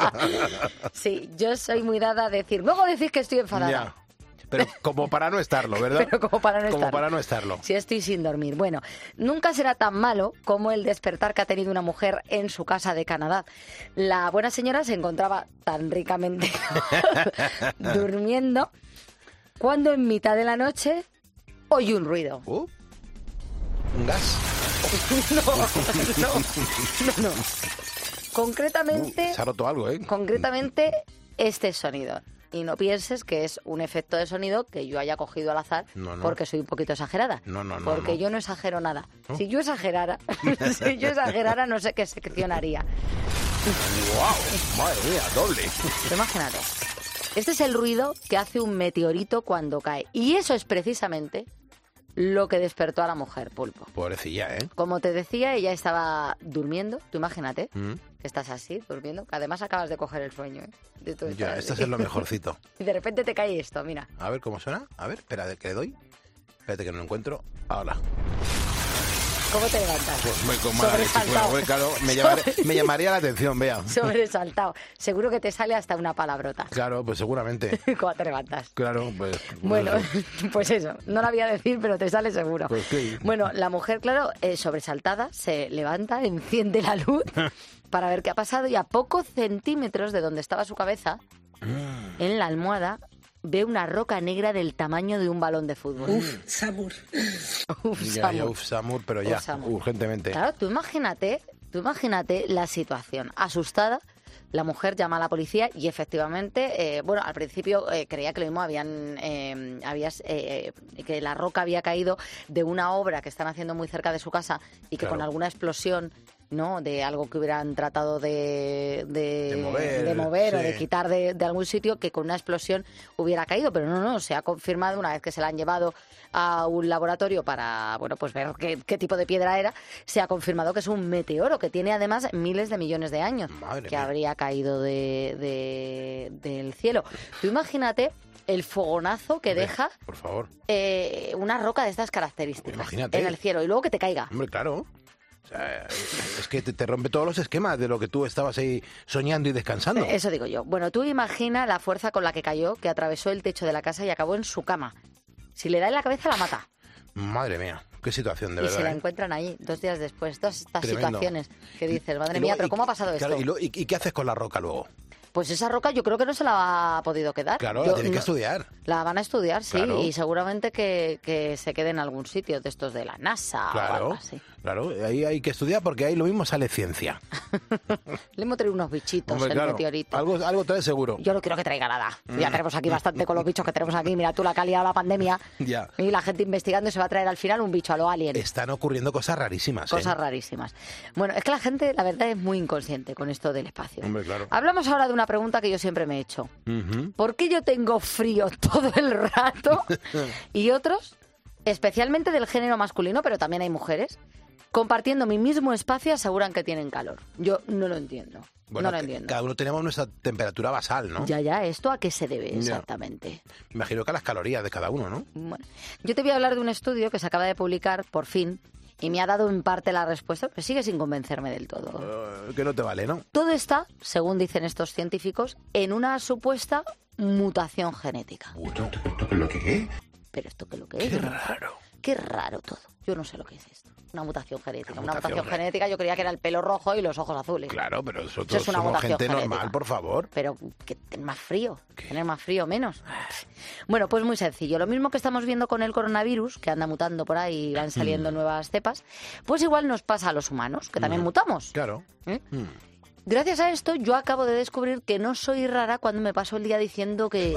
Sí, yo soy muy dada a decir... Luego decís que estoy enfadada. Ya. Pero como para no estarlo, ¿verdad? Pero como para no como estarlo. para no estarlo. Si estoy sin dormir. Bueno, nunca será tan malo como el despertar que ha tenido una mujer en su casa de Canadá. La buena señora se encontraba tan ricamente durmiendo cuando en mitad de la noche oye un ruido. Uh, ¿Un gas? No, no, no, no. Concretamente... Uh, se ha roto algo, ¿eh? Concretamente este sonido. Y no pienses que es un efecto de sonido que yo haya cogido al azar no, no. porque soy un poquito exagerada. No, no, no. Porque no. yo no exagero nada. ¿No? Si yo exagerara, si yo exagerara no sé qué seccionaría. ¡Wow! Madre mía, doble. Imagínate. Este es el ruido que hace un meteorito cuando cae. Y eso es precisamente lo que despertó a la mujer, Pulpo. Pobrecilla, ¿eh? Como te decía, ella estaba durmiendo. Tú imagínate mm. que estás así, durmiendo. Que además acabas de coger el sueño, ¿eh? De todo ya, esto es lo mejorcito. Y de repente te cae esto, mira. A ver, ¿cómo suena? A ver, espera, ¿qué le doy? Espérate que no lo encuentro. Ahora. ¿Cómo te levantas? Pues muy como la leche, bueno, claro, me, llamaré, me llamaría la atención, vea. Sobresaltado. Seguro que te sale hasta una palabrota. Claro, pues seguramente. ¿Cómo te levantas? Claro, pues... Bueno, pues, pues eso. No la voy a decir, pero te sale seguro. Pues sí. Bueno, la mujer, claro, eh, sobresaltada, se levanta, enciende la luz para ver qué ha pasado y a pocos centímetros de donde estaba su cabeza, en la almohada, ve una roca negra del tamaño de un balón de fútbol. Uf, Samur. Uf, ya, Samur. ya, uf, Samur, pero ya, Uf, Samur. urgentemente. Claro, tú imagínate, tú imagínate la situación. Asustada, la mujer llama a la policía y efectivamente, eh, bueno, al principio eh, creía que lo mismo habían, eh, habías, eh, que la roca había caído de una obra que están haciendo muy cerca de su casa y que Claro. con alguna explosión, ¿no?, de algo que hubieran tratado de, de, De mover, de mover o sí. de quitar de, de algún sitio, que con una explosión hubiera caído, pero no, no, se ha confirmado una vez que se la han llevado a un laboratorio para, bueno, pues ver qué, qué tipo de piedra era, se ha confirmado que es un meteoro que tiene además miles de millones de años. Madre que mía. habría caído de, de- del cielo. Tú imagínate el fogonazo que Hombre, deja por favor. eh, una roca de estas características Imagínate. en el cielo y luego que te caiga. Hombre, claro. O sea, es que te, te rompe todos los esquemas de lo que tú estabas ahí soñando y descansando. Eso digo yo. Bueno, tú imagina la fuerza con la que cayó, que atravesó el techo de la casa y acabó en su cama. Si le da en la cabeza, la mata. Madre mía, qué situación, de y verdad. se la ¿eh? encuentran ahí, dos días después. Todas estas Tremendo. situaciones que dices, madre Y mía, luego- pero y- ¿cómo ha pasado claro, esto? y, lo- y- ¿y qué haces con la roca luego? Pues esa roca yo creo que no se la ha podido quedar. Claro, Yo la tienen que no- estudiar. La van a estudiar, sí, Claro. y seguramente que, que se quede en algún sitio de estos de la NASA o algo Claro, así. claro, ahí hay que estudiar porque ahí lo mismo sale ciencia. Le hemos traído unos bichitos, Hombre, el claro, meteorito. algo, algo trae seguro. Yo no quiero que traiga nada. Ya Mm. tenemos aquí bastante con los bichos que tenemos aquí. Mira tú la que ha liado la pandemia Ya. y la gente investigando y se va a traer al final un bicho a lo alien. Están ocurriendo cosas rarísimas. Cosas ¿eh? rarísimas. Bueno, es que la gente, la verdad, es muy inconsciente con esto del espacio. Hombre, claro. Hablamos ahora de una pregunta que yo siempre me he hecho. Ujú. ¿Por qué yo tengo frío todo el rato y otros especialmente del género masculino, pero también hay mujeres, compartiendo mi mismo espacio aseguran que tienen calor. Yo no lo entiendo. Bueno, no lo entiendo. Cada uno tenemos nuestra temperatura basal, ¿no? Ya, ya, ¿esto a qué se debe exactamente? Ya. Imagino que a las calorías de cada uno, ¿no? Bueno, yo te voy a hablar de un estudio que se acaba de publicar, por fin, y me ha dado en parte la respuesta, pero sigue sin convencerme del todo. Uh, que no te vale, ¿no? Todo está, según dicen estos científicos, en una supuesta mutación genética. ¿Lo que es? ¿Pero esto qué es lo que es? Qué raro. Qué raro todo. Yo no sé lo que es esto. Una mutación genética. Una, una mutación, mutación genética, yo creía que era el pelo rojo y los ojos azules. Claro, pero nosotros Eso es una somos mutación gente genética. normal, por favor. Pero que tener más frío. ¿Qué? Tener más frío o menos. Bueno, pues muy sencillo. Lo mismo que estamos viendo con el coronavirus, que anda mutando por ahí y van saliendo mm. nuevas cepas, pues igual nos pasa a los humanos, que también mm. mutamos. Claro. ¿Eh? Mm. Gracias a esto, yo acabo de descubrir que no soy rara cuando me paso el día diciendo que...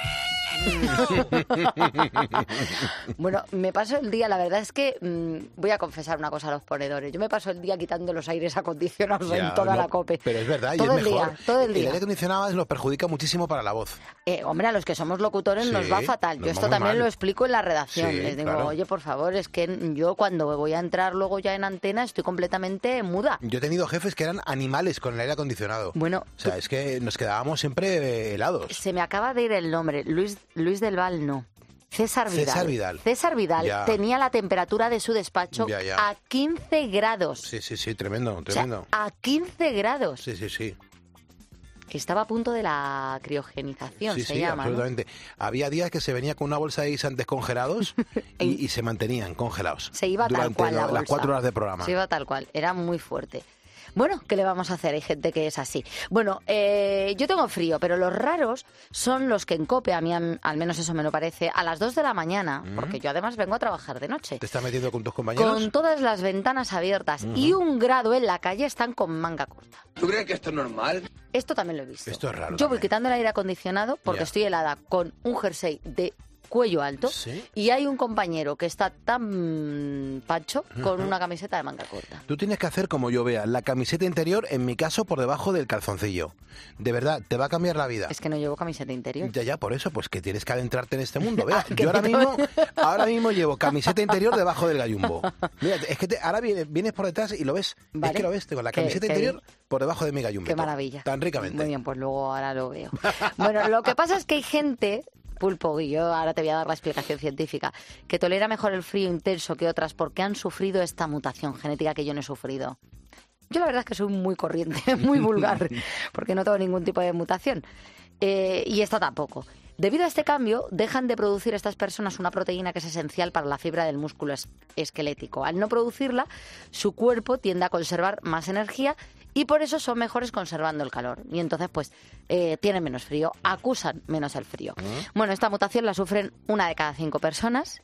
Bueno, me paso el día, la verdad es que mmm, voy a confesar una cosa a los ponedores. Yo me paso el día quitando los aires acondicionados ya, en toda no, la COPE. Pero es verdad, todo y es el mejor. Día, todo el día. El aire acondicionado nos perjudica muchísimo para la voz. Eh, hombre, a los que somos locutores sí, nos va fatal. Yo esto también mal. Lo explico en la redacción. Sí, Les digo, claro. oye, por favor, es que yo cuando voy a entrar luego ya en antena estoy completamente muda. Yo he tenido jefes que eran animales con el aire acondicionado. Bueno, o sea, es que nos quedábamos siempre helados. Se me acaba de ir el nombre. Luis, Luis del Val, no. César Vidal. César Vidal. César Vidal ya. tenía la temperatura de su despacho ya, ya. a quince grados. Sí, sí, sí, tremendo, tremendo. O sea, a quince grados. Sí, sí, sí. Estaba a punto de la criogenización, sí, se sí, llama. Absolutamente. ¿No? Había días que se venía con una bolsa de guisantes congelados y, y se mantenían congelados. Se iba durante tal cual la las bolsa. cuatro horas de programa. Se iba tal cual, era muy fuerte. Bueno, ¿qué le vamos a hacer? Hay gente que es así. Bueno, eh, yo tengo frío, pero los raros son los que en COPE, a mí al menos eso me lo parece, a las dos de la mañana, mm. porque yo además vengo a trabajar de noche. ¿Te estás metiendo con tus compañeros? Con todas las ventanas abiertas mm. y un grado en la calle están con manga corta. ¿Tú crees que esto es normal? Esto también lo he visto. Esto es raro. Yo también. voy quitando el aire acondicionado porque yeah. estoy helada con un jersey de cuello alto, ¿sí? Y hay un compañero que está tan pancho con uh-huh. una camiseta de manga corta. Tú tienes que hacer como yo vea, la camiseta interior, en mi caso, por debajo del calzoncillo. De verdad, te va a cambiar la vida. Es que no llevo camiseta interior. Ya, ya, por eso, pues que tienes que adentrarte en este mundo. Vea, yo ahora mismo, ahora mismo llevo camiseta interior debajo del gallumbo. Mira, es que te, ahora vienes, vienes por detrás y lo ves, vale. Es que lo ves, tengo la camiseta ¿Qué, interior qué? por debajo de mi gallumbo. Qué maravilla. Tan ricamente. Muy bien, pues luego ahora lo veo. Bueno, lo que pasa es que hay gente... Pulpo, y yo ahora te voy a dar la explicación científica, que tolera mejor el frío intenso que otras porque han sufrido esta mutación genética que yo no he sufrido. Yo la verdad es que soy muy corriente, muy vulgar, porque no tengo ningún tipo de mutación. Eh, y esta tampoco. Debido a este cambio, dejan de producir estas personas una proteína que es esencial para la fibra del músculo es- esquelético. Al no producirla, su cuerpo tiende a conservar más energía y por eso son mejores conservando el calor. Y entonces, pues, eh, tienen menos frío, acusan menos el frío. ¿Eh? Bueno, esta mutación la sufren una de cada cinco personas.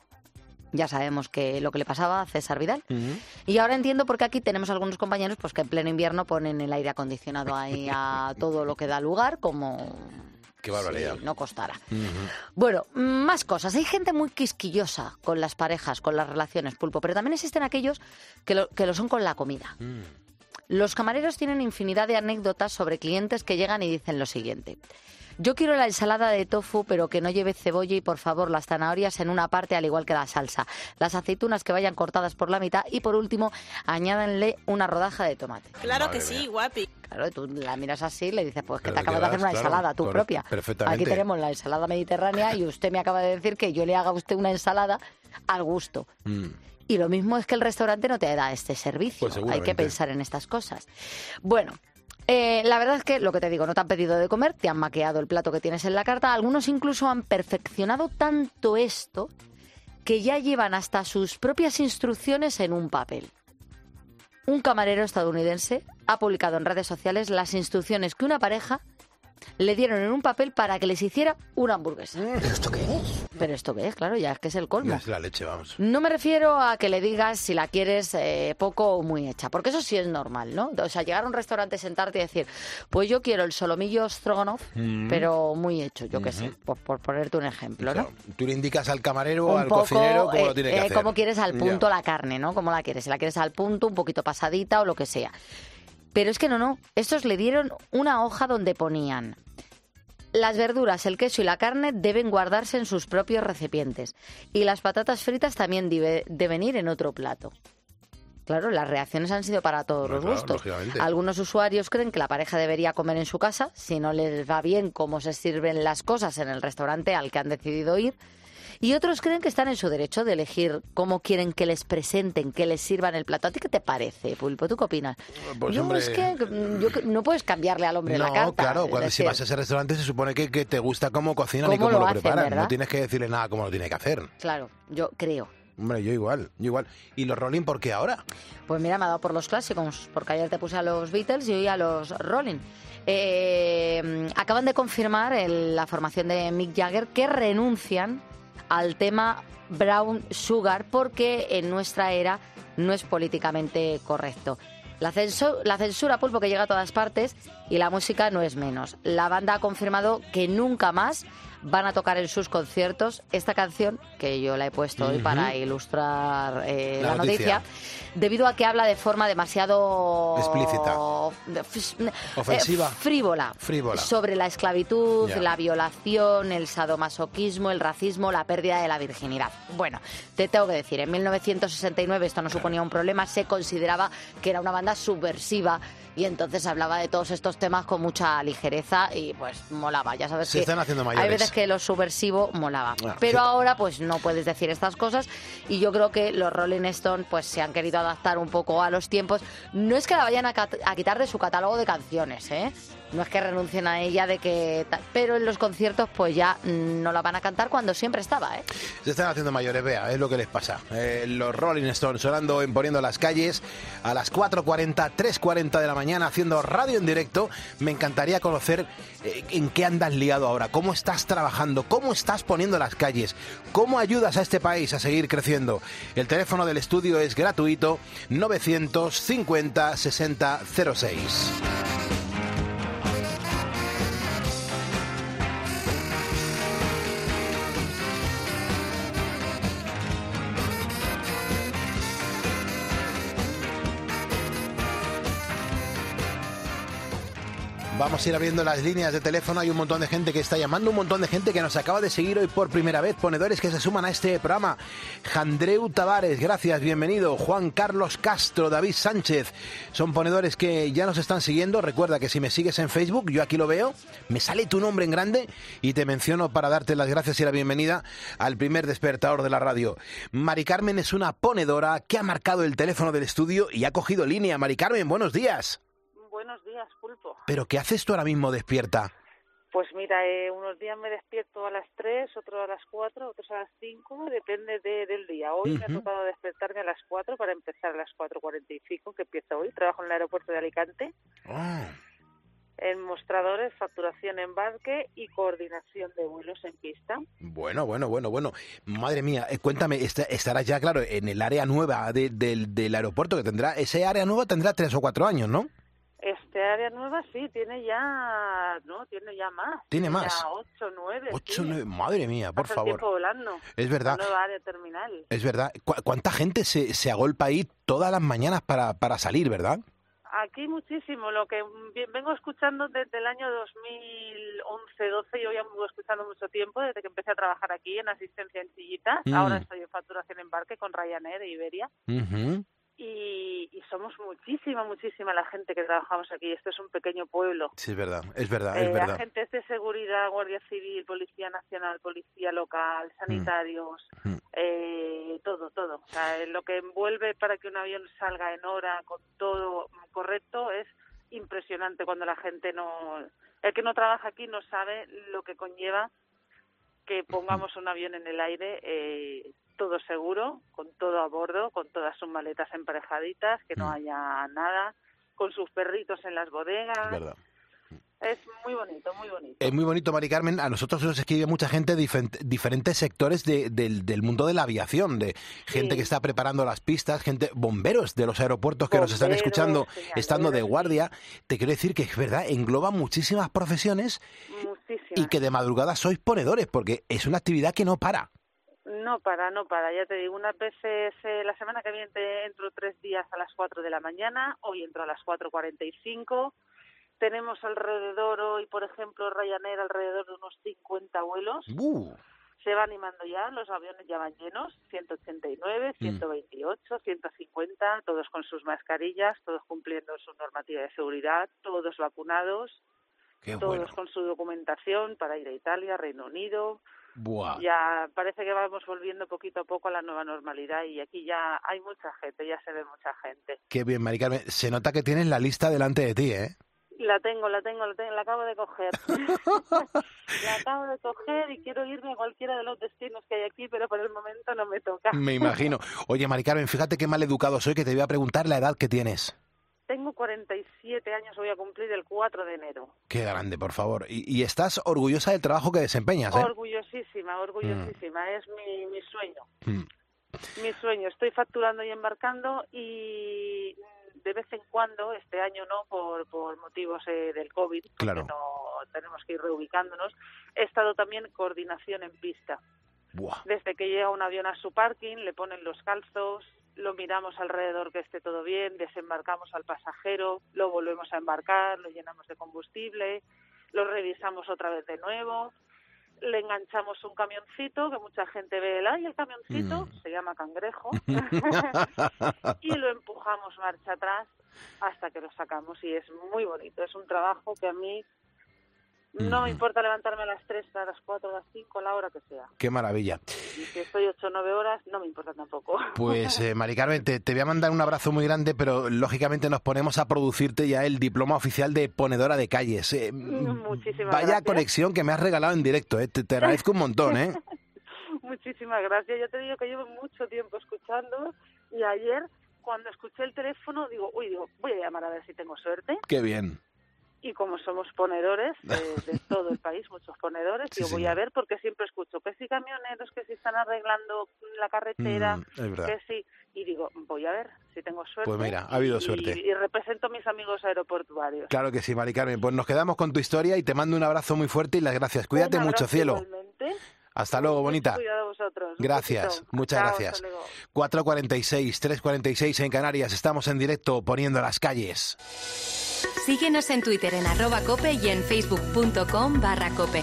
Ya sabemos que lo que le pasaba a César Vidal. Uh-huh. Y ahora entiendo por qué aquí tenemos algunos compañeros pues que en pleno invierno ponen el aire acondicionado ahí a todo lo que da lugar, como... Qué barbaridad. Sí, no costara. Uh-huh. Bueno, más cosas. Hay gente muy quisquillosa con las parejas, con las relaciones, Pulpo, pero también existen aquellos que lo, que lo son con la comida. Uh-huh. Los camareros tienen infinidad de anécdotas sobre clientes que llegan y dicen lo siguiente. Yo quiero la ensalada de tofu, pero que no lleve cebolla y, por favor, las zanahorias en una parte, al igual que la salsa. Las aceitunas que vayan cortadas por la mitad y, por último, añádanle una rodaja de tomate. Claro Madre que sí, mía. Guapi. Claro, tú la miras así y le dices, pues que Pero te acabas de hacer una claro, ensalada, tú por, propia. Perfectamente. Aquí tenemos la ensalada mediterránea y usted me acaba de decir que yo le haga a usted una ensalada al gusto. Mm. Y lo mismo es que el restaurante no te da este servicio. Pues hay que pensar en estas cosas. Bueno, eh, la verdad es que lo que te digo, no te han pedido de comer, te han maqueado el plato que tienes en la carta. Algunos incluso han perfeccionado tanto esto que ya llevan hasta sus propias instrucciones en un papel. Un camarero estadounidense ha publicado en redes sociales las instrucciones que una pareja le dieron en un papel para que les hiciera una hamburguesa. ¿Pero esto qué es? Pero esto qué es, claro, ya es que es el colmo. Es la leche, vamos. No me refiero a que le digas si la quieres eh, poco o muy hecha, porque eso sí es normal, ¿no? O sea, llegar a un restaurante, sentarte y decir, pues yo quiero el solomillo stroganoff, mm. pero muy hecho, yo qué mm-hmm. sé, por, por ponerte un ejemplo, ¿no? Claro. Tú le indicas al camarero o un al poco, cocinero cómo eh, lo tiene que eh, hacer. Cómo quieres al punto ya. la carne, ¿no? Cómo la quieres, si la quieres al punto, un poquito pasadita o lo que sea. Pero es que no, no, estos le dieron una hoja donde ponían Las verduras, el queso y la carne deben guardarse en sus propios recipientes. Y las patatas fritas también debe, deben ir en otro plato. Claro, las reacciones han sido para todos Bueno, los claro, gustos. lógicamente. Algunos usuarios creen que la pareja debería comer en su casa, si no les va bien cómo se sirven las cosas en el restaurante al que han decidido ir. Y otros creen que están en su derecho de elegir cómo quieren que les presenten, que les sirvan el plato. ¿A ti qué te parece, Pulpo? ¿Tú qué opinas? Pues, yo hombre, es que mm, yo, no puedes cambiarle al hombre no, la carta. claro, es cuando si decir, vas a ese restaurante se supone que, que te gusta cómo cocinan y Cómo cómo lo lo, hacen, preparan. ¿verdad? No tienes que decirle nada cómo lo tiene que hacer. Claro, yo creo. Hombre, yo igual, yo igual. ¿Y los Rolling por qué ahora? Pues mira, me ha dado por los clásicos, porque ayer te puse a los Beatles y hoy a los Rolling. Eh, acaban de confirmar el- la formación de Mick Jagger que renuncian al tema Brown Sugar porque en nuestra era no es políticamente correcto. La, censu- la censura, Pulpo, que llega a todas partes y la música no es menos. La banda ha confirmado que nunca más van a tocar en sus conciertos esta canción, que yo la he puesto hoy Ujú. para ilustrar eh, la, La noticia. noticia. debido a que habla de forma demasiado... Explícita. de- f- Ofensiva. eh, frívola. Frívola. Sobre la esclavitud, Ya. la violación, el sadomasoquismo, el racismo, la pérdida de la virginidad. Bueno, te tengo que decir, en mil novecientos sesenta y nueve esto no suponía un problema, se consideraba que era una banda subversiva y entonces hablaba de todos estos temas con mucha ligereza y pues molaba, ya sabes Se que están haciendo mayores. hay veces que lo subversivo molaba, Ah, pero sí. ahora pues no puedes decir estas cosas y yo creo que los Rolling Stones pues se han querido adaptar un poco a los tiempos. No es que la vayan a, cat- a quitar de su catálogo de canciones, ¿eh? No es que renuncien a ella, de que ta- pero en los conciertos pues ya mm, no la van a cantar cuando siempre estaba, ¿eh? Se están haciendo mayores, vea, es lo que les pasa. Eh, los Rolling Stones sonando en Poniendo las Calles a las cuatro cuarenta, tres cuarenta de la mañana haciendo radio en directo. Me encantaría conocer eh, en qué andas liado ahora, cómo estás trabajando, cómo estás poniendo las calles, cómo ayudas a este país a seguir creciendo. El teléfono del estudio es gratuito, novecientos cincuenta sesenta cero seis. Vamos a ir abriendo las líneas de teléfono. Hay un montón de gente que está llamando, un montón de gente que nos acaba de seguir hoy por primera vez. Ponedores que se suman a este programa. Jandreu Tavares, gracias, bienvenido. Juan Carlos Castro, David Sánchez. Son ponedores que ya nos están siguiendo. Recuerda que si me sigues en Facebook, yo aquí lo veo, me sale tu nombre en grande y te menciono para darte las gracias y la bienvenida al primer despertador de la radio. Mari Carmen es una ponedora que ha marcado el teléfono del estudio y ha cogido línea. Mari Carmen, buenos días. Buenos días, Pulpo. ¿Pero qué haces tú ahora mismo despierta? Pues mira, eh, unos días me despierto a las tres, otros a las cuatro, otros a las cinco, depende de, del día. Hoy me ha Ujú. tocado despertarme a las cuatro para empezar a las cuatro cuarenta y cinco, que empieza hoy. Trabajo en el aeropuerto de Alicante, Oh, en mostradores, facturación, embarque y coordinación de vuelos en pista. bueno, bueno, bueno, bueno. Madre mía, eh, cuéntame, est- estarás ya, claro, en el área nueva de- del, del aeropuerto que tendrá, ese área nueva tendrá tres o cuatro años, ¿no? Este área nueva sí, tiene ya, no, tiene ya más. ¿Tiene más? Ya ocho, nueve. Ocho, sí. nueve, madre mía, por Pasa el favor. tiempo volando. Es verdad. La nueva área terminal. Es verdad. ¿Cu- ¿Cuánta gente se, se agolpa ahí todas las mañanas para, para salir, verdad? Aquí muchísimo, lo que vi- vengo escuchando desde el año dos mil once doce, yo ya vengo escuchando mucho tiempo, desde que empecé a trabajar aquí en asistencia en sillitas, Mm. ahora estoy en facturación embarque con Ryanair e Iberia, Ujú. y, y somos muchísima, muchísima la gente que trabajamos aquí, esto es un pequeño pueblo. Sí, es verdad, es verdad, Eh, es verdad. agentes de seguridad, Guardia Civil, Policía Nacional, Policía Local, sanitarios, Mm. eh, todo, todo. O sea, eh, lo que envuelve para que un avión salga en hora con todo correcto es impresionante cuando la gente no... El que no trabaja aquí no sabe lo que conlleva que pongamos un avión en el aire eh, todo seguro, con todo a bordo, con todas sus maletas emparejaditas, que no Mm. haya nada, con sus perritos en las bodegas. Es verdad. Es muy bonito, muy bonito. Es muy bonito, Mari Carmen. A nosotros nos escribe mucha gente de difen- diferentes sectores de- del, del mundo de la aviación, de gente que está preparando las pistas, gente, bomberos de los aeropuertos que nos están Bomberos, escuchando señaleros, estando de sí. guardia. Te quiero decir que es verdad, engloba muchísimas profesiones Muchísimas. y que de madrugada sois ponedores, porque es una actividad que no para. No para, no para. Ya te digo, unas veces eh, la semana que viene te entro tres días a las cuatro de la mañana, hoy entro a las cuatro cuarenta y cinco. Tenemos alrededor hoy, por ejemplo, Ryanair, alrededor de unos cincuenta vuelos. Uh. Se va animando ya, los aviones ya van llenos, ciento ochenta y nueve, ciento veintiocho, ciento cincuenta, todos con sus mascarillas, todos cumpliendo su normativa de seguridad, todos vacunados, Qué todos bueno. con su documentación para ir a Italia, Reino Unido. Buah. Ya parece que vamos volviendo poquito a poco a la nueva normalidad y aquí ya hay mucha gente, ya se ve mucha gente. Qué bien, Mari Carmen. Se nota que tienes la lista delante de ti, ¿eh? La tengo, la tengo, la tengo, la acabo de coger. La acabo de coger y quiero irme a cualquiera de los destinos que hay aquí, pero por el momento no me toca. Me imagino. Oye, Mari Carmen, fíjate qué mal educado soy que te voy a preguntar la edad que tienes. Tengo cuarenta y siete años, voy a cumplir el cuatro de enero. Qué grande, por favor. Y, y estás orgullosa del trabajo que desempeñas, ¿eh? Orgullosísima, orgullosísima. Mm. Es mi, mi sueño. Mm. Mi sueño. Estoy facturando y embarcando y de vez en cuando, este año no, por, por motivos eh, del COVID, claro. porque no tenemos que ir reubicándonos, he estado también en coordinación en pista. Buah. Desde que llega un avión a su parking, le ponen los calzos, lo miramos alrededor que esté todo bien, desembarcamos al pasajero, lo volvemos a embarcar, lo llenamos de combustible, lo revisamos otra vez de nuevo, le enganchamos un camioncito, que mucha gente ve el, ay, el camioncito, mm. se llama cangrejo, y lo empujamos marcha atrás hasta que lo sacamos y es muy bonito, es un trabajo que a mí no me importa levantarme a las tres, a las cuatro, a las cinco, a la hora que sea. Qué maravilla. Y si estoy ocho o nueve horas, no me importa tampoco. Pues, eh, Mari Carmen, te, te voy a mandar un abrazo muy grande, pero lógicamente nos ponemos a producirte ya el diploma oficial de ponedora de calles. Eh, Muchísimas vaya gracias. Conexión que me has regalado en directo, eh. te, te agradezco un montón, ¿eh? Muchísimas gracias. Yo te digo que llevo mucho tiempo escuchando y ayer, cuando escuché el teléfono, digo, uy, digo, voy a llamar a ver si tengo suerte. Qué bien. Y como somos ponedores de, de todo el país, muchos ponedores, sí, yo voy señor. a ver porque siempre escucho que si camioneros, que si están arreglando la carretera, mm, es verdad. que si... Y digo, voy a ver si tengo suerte. Pues mira, ha habido y, suerte. Y, y represento a mis amigos aeroportuarios. Claro que sí, Mari Carmen. Pues nos quedamos con tu historia y te mando un abrazo muy fuerte y las gracias. Cuídate mucho, cielo. Igualmente. Hasta luego, bonita. Cuidado a vosotros. Gracias, muchas Chao, gracias. cuatro cuarenta y seis, tres cuarenta y seis en Canarias. Estamos en directo poniendo las calles. Síguenos en Twitter en arroba cope y en facebook.com barra cope.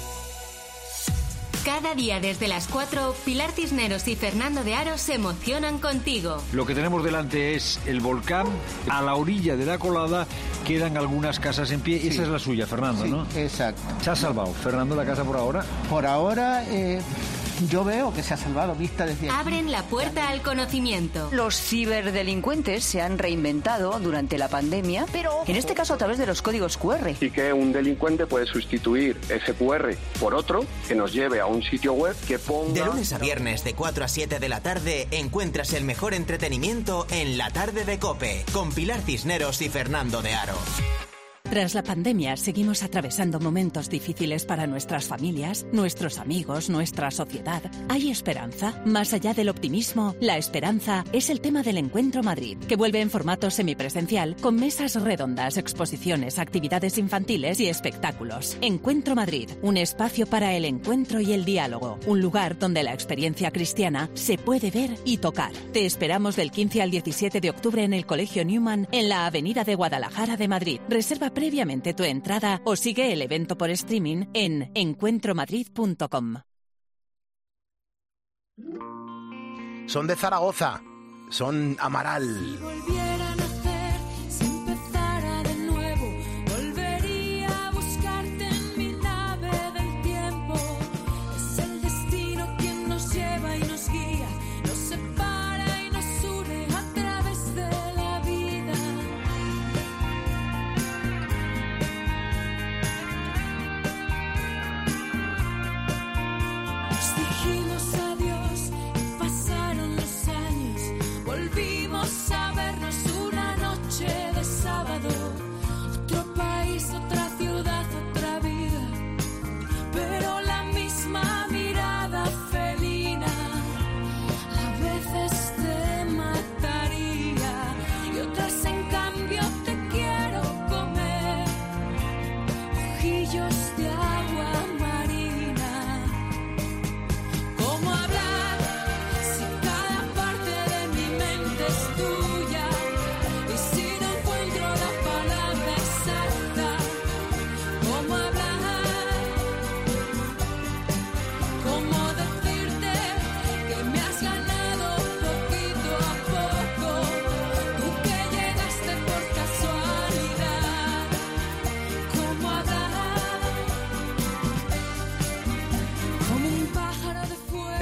Cada día desde las cuatro, Pilar Cisneros y Fernando de Aro se emocionan contigo. Lo que tenemos delante es el volcán. A la orilla de la colada quedan algunas casas en pie. Sí. Esa es la suya, Fernando, sí, ¿no? Exacto. ¿Se ha salvado, Fernando, la casa por ahora? Por ahora... Eh... Yo veo que se ha salvado vista desde aquí. Abren la puerta al conocimiento. Los ciberdelincuentes se han reinventado durante la pandemia, pero en este caso a través de los códigos cu erre. Y que un delincuente puede sustituir ese cu erre por otro que nos lleve a un sitio web que ponga... De lunes a viernes de cuatro a siete de la tarde encuentras el mejor entretenimiento en La Tarde de COPE con Pilar Cisneros y Fernando de Aro. Tras la pandemia, seguimos atravesando momentos difíciles para nuestras familias, nuestros amigos, nuestra sociedad. ¿Hay esperanza? Más allá del optimismo, la esperanza es el tema del Encuentro Madrid, que vuelve en formato semipresencial con mesas redondas, exposiciones, actividades infantiles y espectáculos. Encuentro Madrid, un espacio para el encuentro y el diálogo, un lugar donde la experiencia cristiana se puede ver y tocar. Te esperamos del quince al diecisiete de octubre en el Colegio Newman, en la Avenida de Guadalajara de Madrid. Reserva previamente tu entrada o sigue el evento por streaming en encuentro madrid punto com. Son de Zaragoza, son Amaral. Si volviera a nacer, si empezara de nuevo, volvería a buscarte en mi nave del tiempo. Es el destino quien nos lleva y nos guía, nos separa y nos une a través de la vida. Nos dijimos adiós y pasaron los años, volvimos a vernos una noche de sábado. Otro país, otra ciudad, otra vida, pero la misma mirada felina. A veces te mataría y otras en cambio te quiero comer. Ojillos de agua marina, como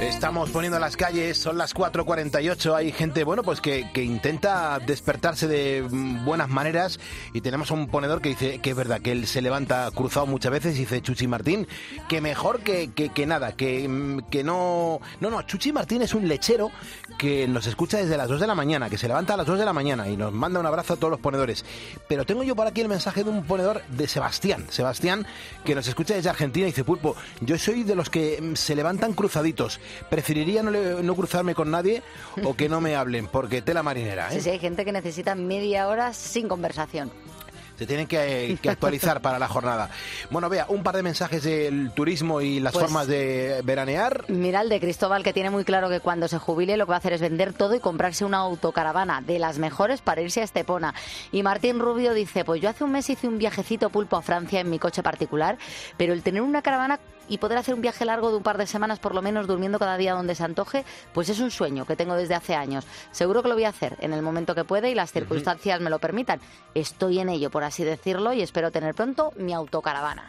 Estamos poniendo las calles, son las cuatro cuarenta y ocho, hay gente, bueno, pues que, que intenta despertarse de buenas maneras y tenemos a un ponedor que dice que es verdad, que él se levanta cruzado muchas veces y dice Chuchi Martín, que mejor que, que, que nada, que, que no... No, no, Chuchi Martín es un lechero que nos escucha desde las dos de la mañana, que se levanta a las dos de la mañana y nos manda un abrazo a todos los ponedores. Pero tengo yo por aquí el mensaje de un ponedor de Sebastián, Sebastián, que nos escucha desde Argentina y dice, Pulpo, yo soy de los que se levantan cruzaditos. Preferiría no, le, no cruzarme con nadie o que no me hablen, porque tela marinera, ¿eh? Sí, sí, hay gente que necesita media hora sin conversación. Se tienen que, que actualizar para la jornada. Bueno, vea, un par de mensajes del turismo y las pues, formas de veranear. Mira el de Cristóbal, que tiene muy claro que cuando se jubile lo que va a hacer es vender todo y comprarse una autocaravana de las mejores para irse a Estepona. Y Martín Rubio dice, pues yo hace un mes hice un viajecito Pulpo a Francia en mi coche particular, pero el tener una caravana y poder hacer un viaje largo de un par de semanas, por lo menos durmiendo cada día donde se antoje, pues es un sueño que tengo desde hace años. Seguro que lo voy a hacer en el momento que pueda y las circunstancias uh-huh. me lo permitan. Estoy en ello, por así decirlo, y espero tener pronto mi autocaravana.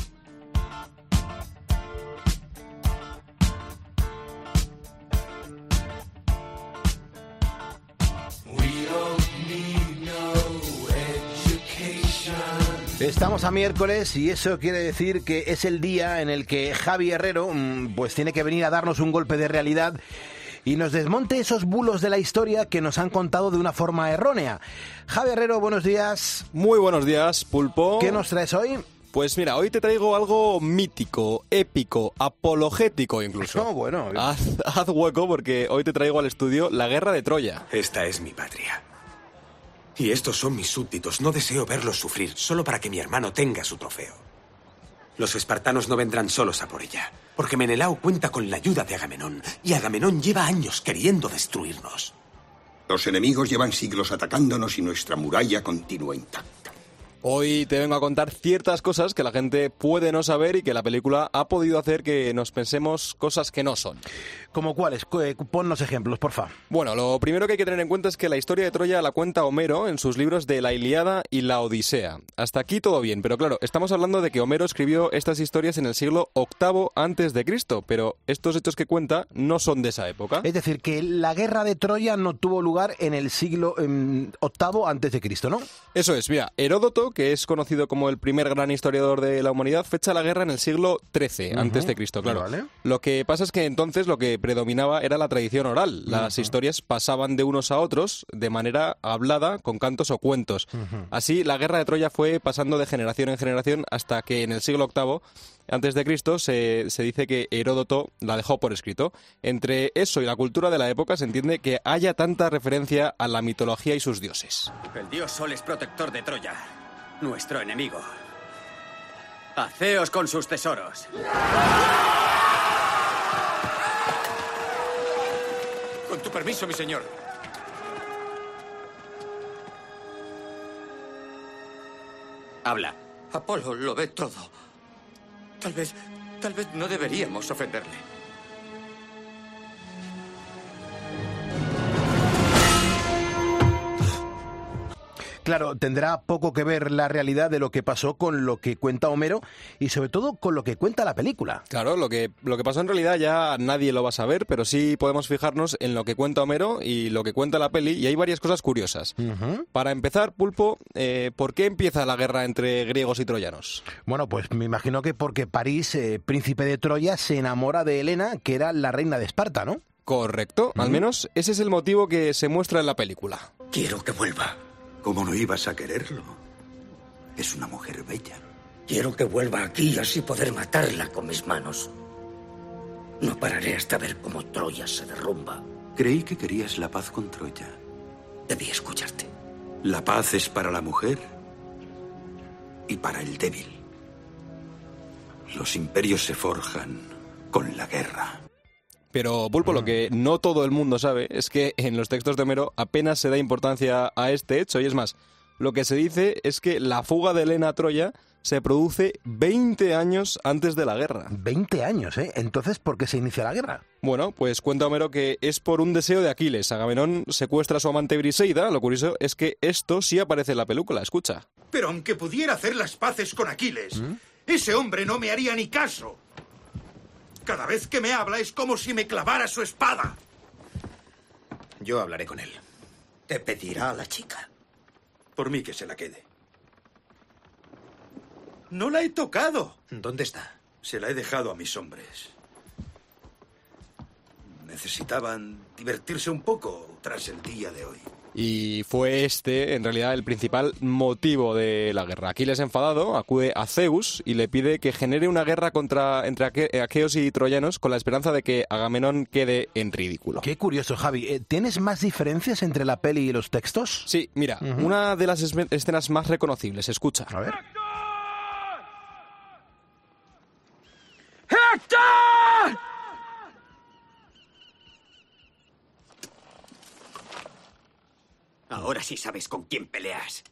Estamos a miércoles y eso quiere decir que es el día en el que Javi Herrero pues tiene que venir a darnos un golpe de realidad y nos desmonte esos bulos de la historia que nos han contado de una forma errónea. Javi Herrero, buenos días. Muy buenos días, Pulpo. ¿Qué nos traes hoy? Pues mira, hoy te traigo algo mítico, épico, apologético incluso. No, bueno. Haz, haz hueco porque hoy te traigo al estudio la guerra de Troya. Esta es mi patria. Y estos son mis súbditos. No deseo verlos sufrir, solo para que mi hermano tenga su trofeo. Los espartanos no vendrán solos a por ella, porque Menelao cuenta con la ayuda de Agamenón, y Agamenón lleva años queriendo destruirnos. Los enemigos llevan siglos atacándonos y nuestra muralla continúa intacta. Hoy te vengo a contar ciertas cosas que la gente puede no saber y que la película ha podido hacer que nos pensemos cosas que no son. ¿Como cuáles? Ponnos ejemplos, porfa. Bueno, lo primero que hay que tener en cuenta es que la historia de Troya la cuenta Homero en sus libros de la Ilíada y la Odisea. Hasta aquí todo bien, pero claro, estamos hablando de que Homero escribió estas historias en el siglo octavo antes de Cristo, pero estos hechos que cuenta no son de esa época. Es decir, que la guerra de Troya no tuvo lugar en el siglo eh, octavo antes de Cristo, ¿no? Eso es, mira, Heródoto, que es conocido como el primer gran historiador de la humanidad, fecha la guerra en el siglo trece, uh-huh. antes de Cristo, claro. Vale. Lo que pasa es que entonces lo que predominaba era la tradición oral. Las uh-huh. historias pasaban de unos a otros de manera hablada, con cantos o cuentos. Uh-huh. Así, la guerra de Troya fue pasando de generación en generación hasta que en el siglo octavo antes de Cristo se, se dice que Heródoto la dejó por escrito. Entre eso y la cultura de la época se entiende que haya tanta referencia a la mitología y sus dioses. El dios Sol es protector de Troya, nuestro enemigo. Haceos con sus tesoros. Con tu permiso, mi señor. Habla. Apolo lo ve todo. Tal vez, tal vez no deberíamos ofenderle. Claro, tendrá poco que ver la realidad de lo que pasó con lo que cuenta Homero y sobre todo con lo que cuenta la película. Claro, lo que, lo que pasó en realidad ya nadie lo va a saber, pero sí podemos fijarnos en lo que cuenta Homero y lo que cuenta la peli, y hay varias cosas curiosas. Uh-huh. Para empezar, Pulpo, eh, ¿por qué empieza la guerra entre griegos y troyanos? Bueno, pues me imagino que porque París, eh, príncipe de Troya, se enamora de Helena, que era la reina de Esparta, ¿no? Correcto, uh-huh. Al menos ese es el motivo que se muestra en la película. Quiero que vuelva. ¿Cómo no ibas a quererlo? Es una mujer bella. Quiero que vuelva aquí, así poder matarla con mis manos. No pararé hasta ver cómo Troya se derrumba. Creí que querías la paz con Troya. Debí escucharte. La paz es para la mujer y para el débil. Los imperios se forjan con la guerra. Pero, Pulpo, lo que no todo el mundo sabe es que en los textos de Homero apenas se da importancia a este hecho. Y es más, lo que se dice es que la fuga de Helena a Troya se produce veinte años antes de la guerra. veinte años, ¿eh? Entonces, ¿por qué se inicia la guerra? Bueno, pues cuenta Homero que es por un deseo de Aquiles. Agamenón secuestra a su amante Briseida. Lo curioso es que esto sí aparece en la película, escucha. Pero aunque pudiera hacer las paces con Aquiles, ¿Mm? ese hombre no me haría ni caso. Cada vez que me habla es como si me clavara su espada. Yo hablaré con él. Te pedirá a la chica. Por mí que se la quede. No la he tocado. ¿Dónde está? Se la he dejado a mis hombres. Necesitaban divertirse un poco tras el día de hoy. Y fue este, en realidad, el principal motivo de la guerra. Aquiles, enfadado, acude a Zeus y le pide que genere una guerra contra entre aque- aqueos y troyanos con la esperanza de que Agamenón quede en ridículo. Qué curioso, Javi. ¿Tienes más diferencias entre la peli y los textos? Sí, mira, Uh-huh. una de las esme- escenas más reconocibles, escucha. A ver. ¡Héctor! Ahora sí sabes con quién peleas.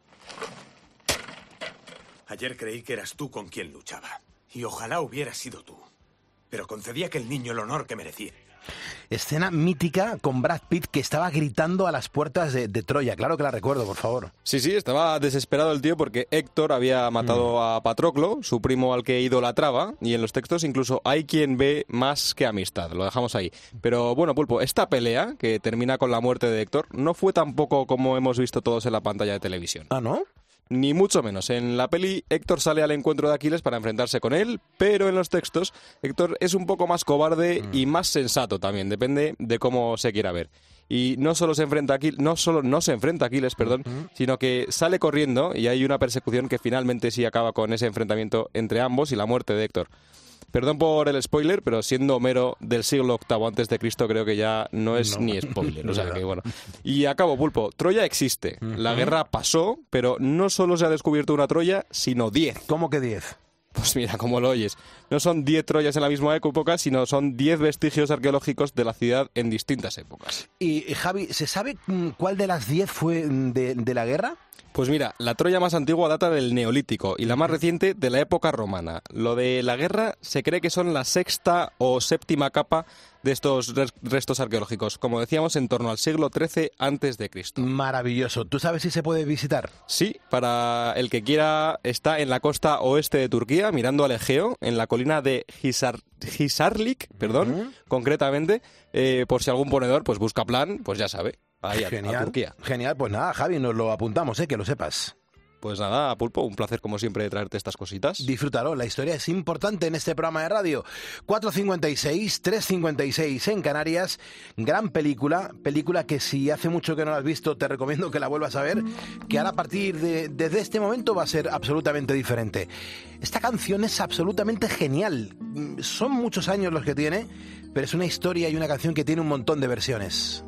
Ayer creí que eras tú con quien luchaba. Y ojalá hubiera sido tú. Pero concedí a aquel niño el honor que merecía. Escena mítica con Brad Pitt que estaba gritando a las puertas de, de Troya. Claro que la recuerdo, por favor. Sí, sí, estaba desesperado el tío porque Héctor había matado a Patroclo, su primo al que idolatraba, y en los textos incluso hay quien ve más que amistad, lo dejamos ahí. Pero bueno, Pulpo, esta pelea, que termina con la muerte de Héctor, no fue tampoco como hemos visto todos en la pantalla de televisión. ¿Ah, no? Ni mucho menos. En la peli, Héctor sale al encuentro de Aquiles para enfrentarse con él, pero en los textos, Héctor es un poco más cobarde y más sensato también, depende de cómo se quiera ver. Y no solo se enfrenta a Aquiles, no solo no se enfrenta a Aquiles, perdón, sino que sale corriendo y hay una persecución que finalmente sí acaba con ese enfrentamiento entre ambos y la muerte de Héctor. Perdón por el spoiler, pero siendo Homero del siglo octavo antes de Cristo, creo que ya no es No. ni spoiler. O sea que bueno. Y acabo, Pulpo. Troya existe. La guerra pasó, pero no solo se ha descubierto una Troya, sino diez. ¿Cómo que diez? Pues mira, como lo oyes. No son diez Troyas en la misma época, sino son diez vestigios arqueológicos de la ciudad en distintas épocas. Y, Javi, ¿se sabe mm, cuál de las diez fue mm, de, de la guerra? Pues mira, la Troya más antigua data del Neolítico y la más reciente de la época romana. Lo de la guerra se cree que son la sexta o séptima capa de estos res- restos arqueológicos, como decíamos, en torno al siglo trece antes de Cristo. Maravilloso. ¿Tú sabes si se puede visitar? Sí, para el que quiera, está en la costa oeste de Turquía, mirando al Egeo, en la colina de Hisar, Hisarlik, perdón, Uh-huh. concretamente, eh, por si algún ponedor pues busca plan, pues ya sabe, ahí a, a Genial. Turquía. Genial, pues nada, Javi, nos lo apuntamos, ¿eh? Que lo sepas. Pues nada, Pulpo, un placer como siempre traerte estas cositas. Disfrútalo, la historia es importante en este programa de radio. cuatro cincuenta y seis, tres cincuenta y seis en Canarias. Gran película, película que si hace mucho que no la has visto te recomiendo que la vuelvas a ver, que ahora a partir de desde este momento va a ser absolutamente diferente. Esta canción es absolutamente genial. Son muchos años los que tiene, pero es una historia y una canción que tiene un montón de versiones.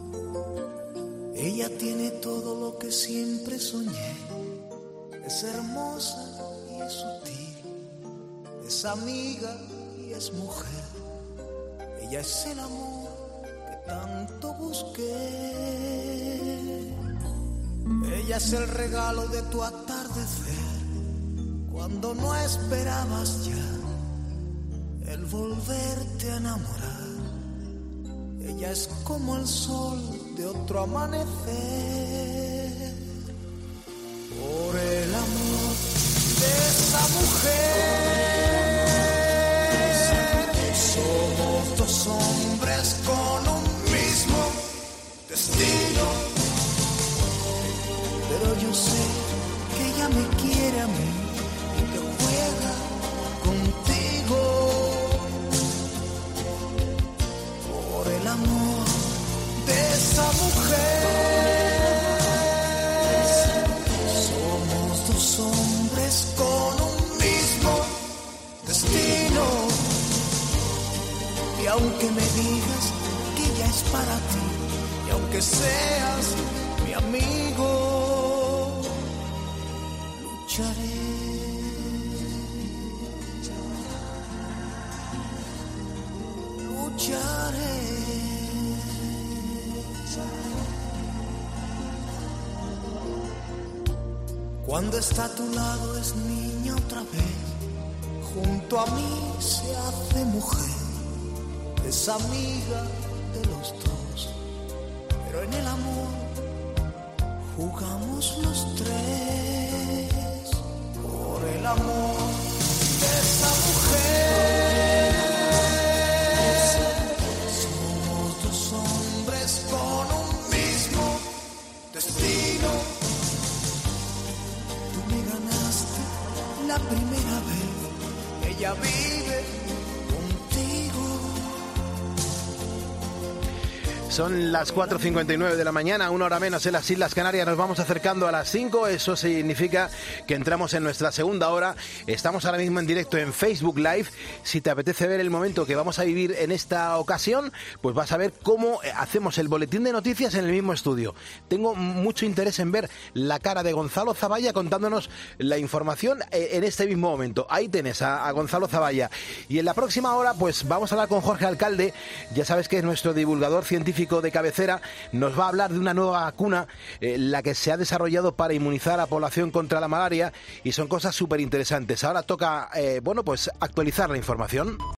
Ella tiene todo lo que siempre soñé. Es hermosa y es sutil, es amiga y es mujer. Ella es el amor que tanto busqué. Ella es el regalo de tu atardecer, cuando no esperabas ya el volverte a enamorar. Ella es como el sol de otro amanecer. Por el amor de esa mujer, somos dos hombres con un mismo destino. Pero yo sé que ella me quiere a mí y que juega contigo. Por el amor de esa mujer, dos hombres con un mismo destino. Y aunque me digas que ella es para ti, y aunque seas mi amigo, lucharé. Lucharé. Cuando está a tu lado es niña otra vez, junto a mí se hace mujer, es amiga de los dos, pero en el amor jugamos los tres. Por el amor de esa mujer, Son las cuatro y cincuenta y nueve de la mañana, una hora menos en las Islas Canarias. Nos vamos acercando a las cinco. Eso significa que entramos en nuestra segunda hora. Estamos ahora mismo en directo en Facebook Live. Si te apetece ver el momento que vamos a vivir en esta ocasión, pues vas a ver cómo hacemos el boletín de noticias en el mismo estudio. Tengo mucho interés en ver la cara de Gonzalo Zavalla contándonos la información en este mismo momento. Ahí tenés a, a Gonzalo Zavalla. Y en la próxima hora, pues vamos a hablar con Jorge Alcalde. Ya sabes que es nuestro divulgador científico de cabecera. Nos va a hablar de una nueva vacuna, eh, la que se ha desarrollado para inmunizar a la población contra la malaria, y son cosas súper interesantes. Ahora toca, eh, bueno, pues actualizar la información.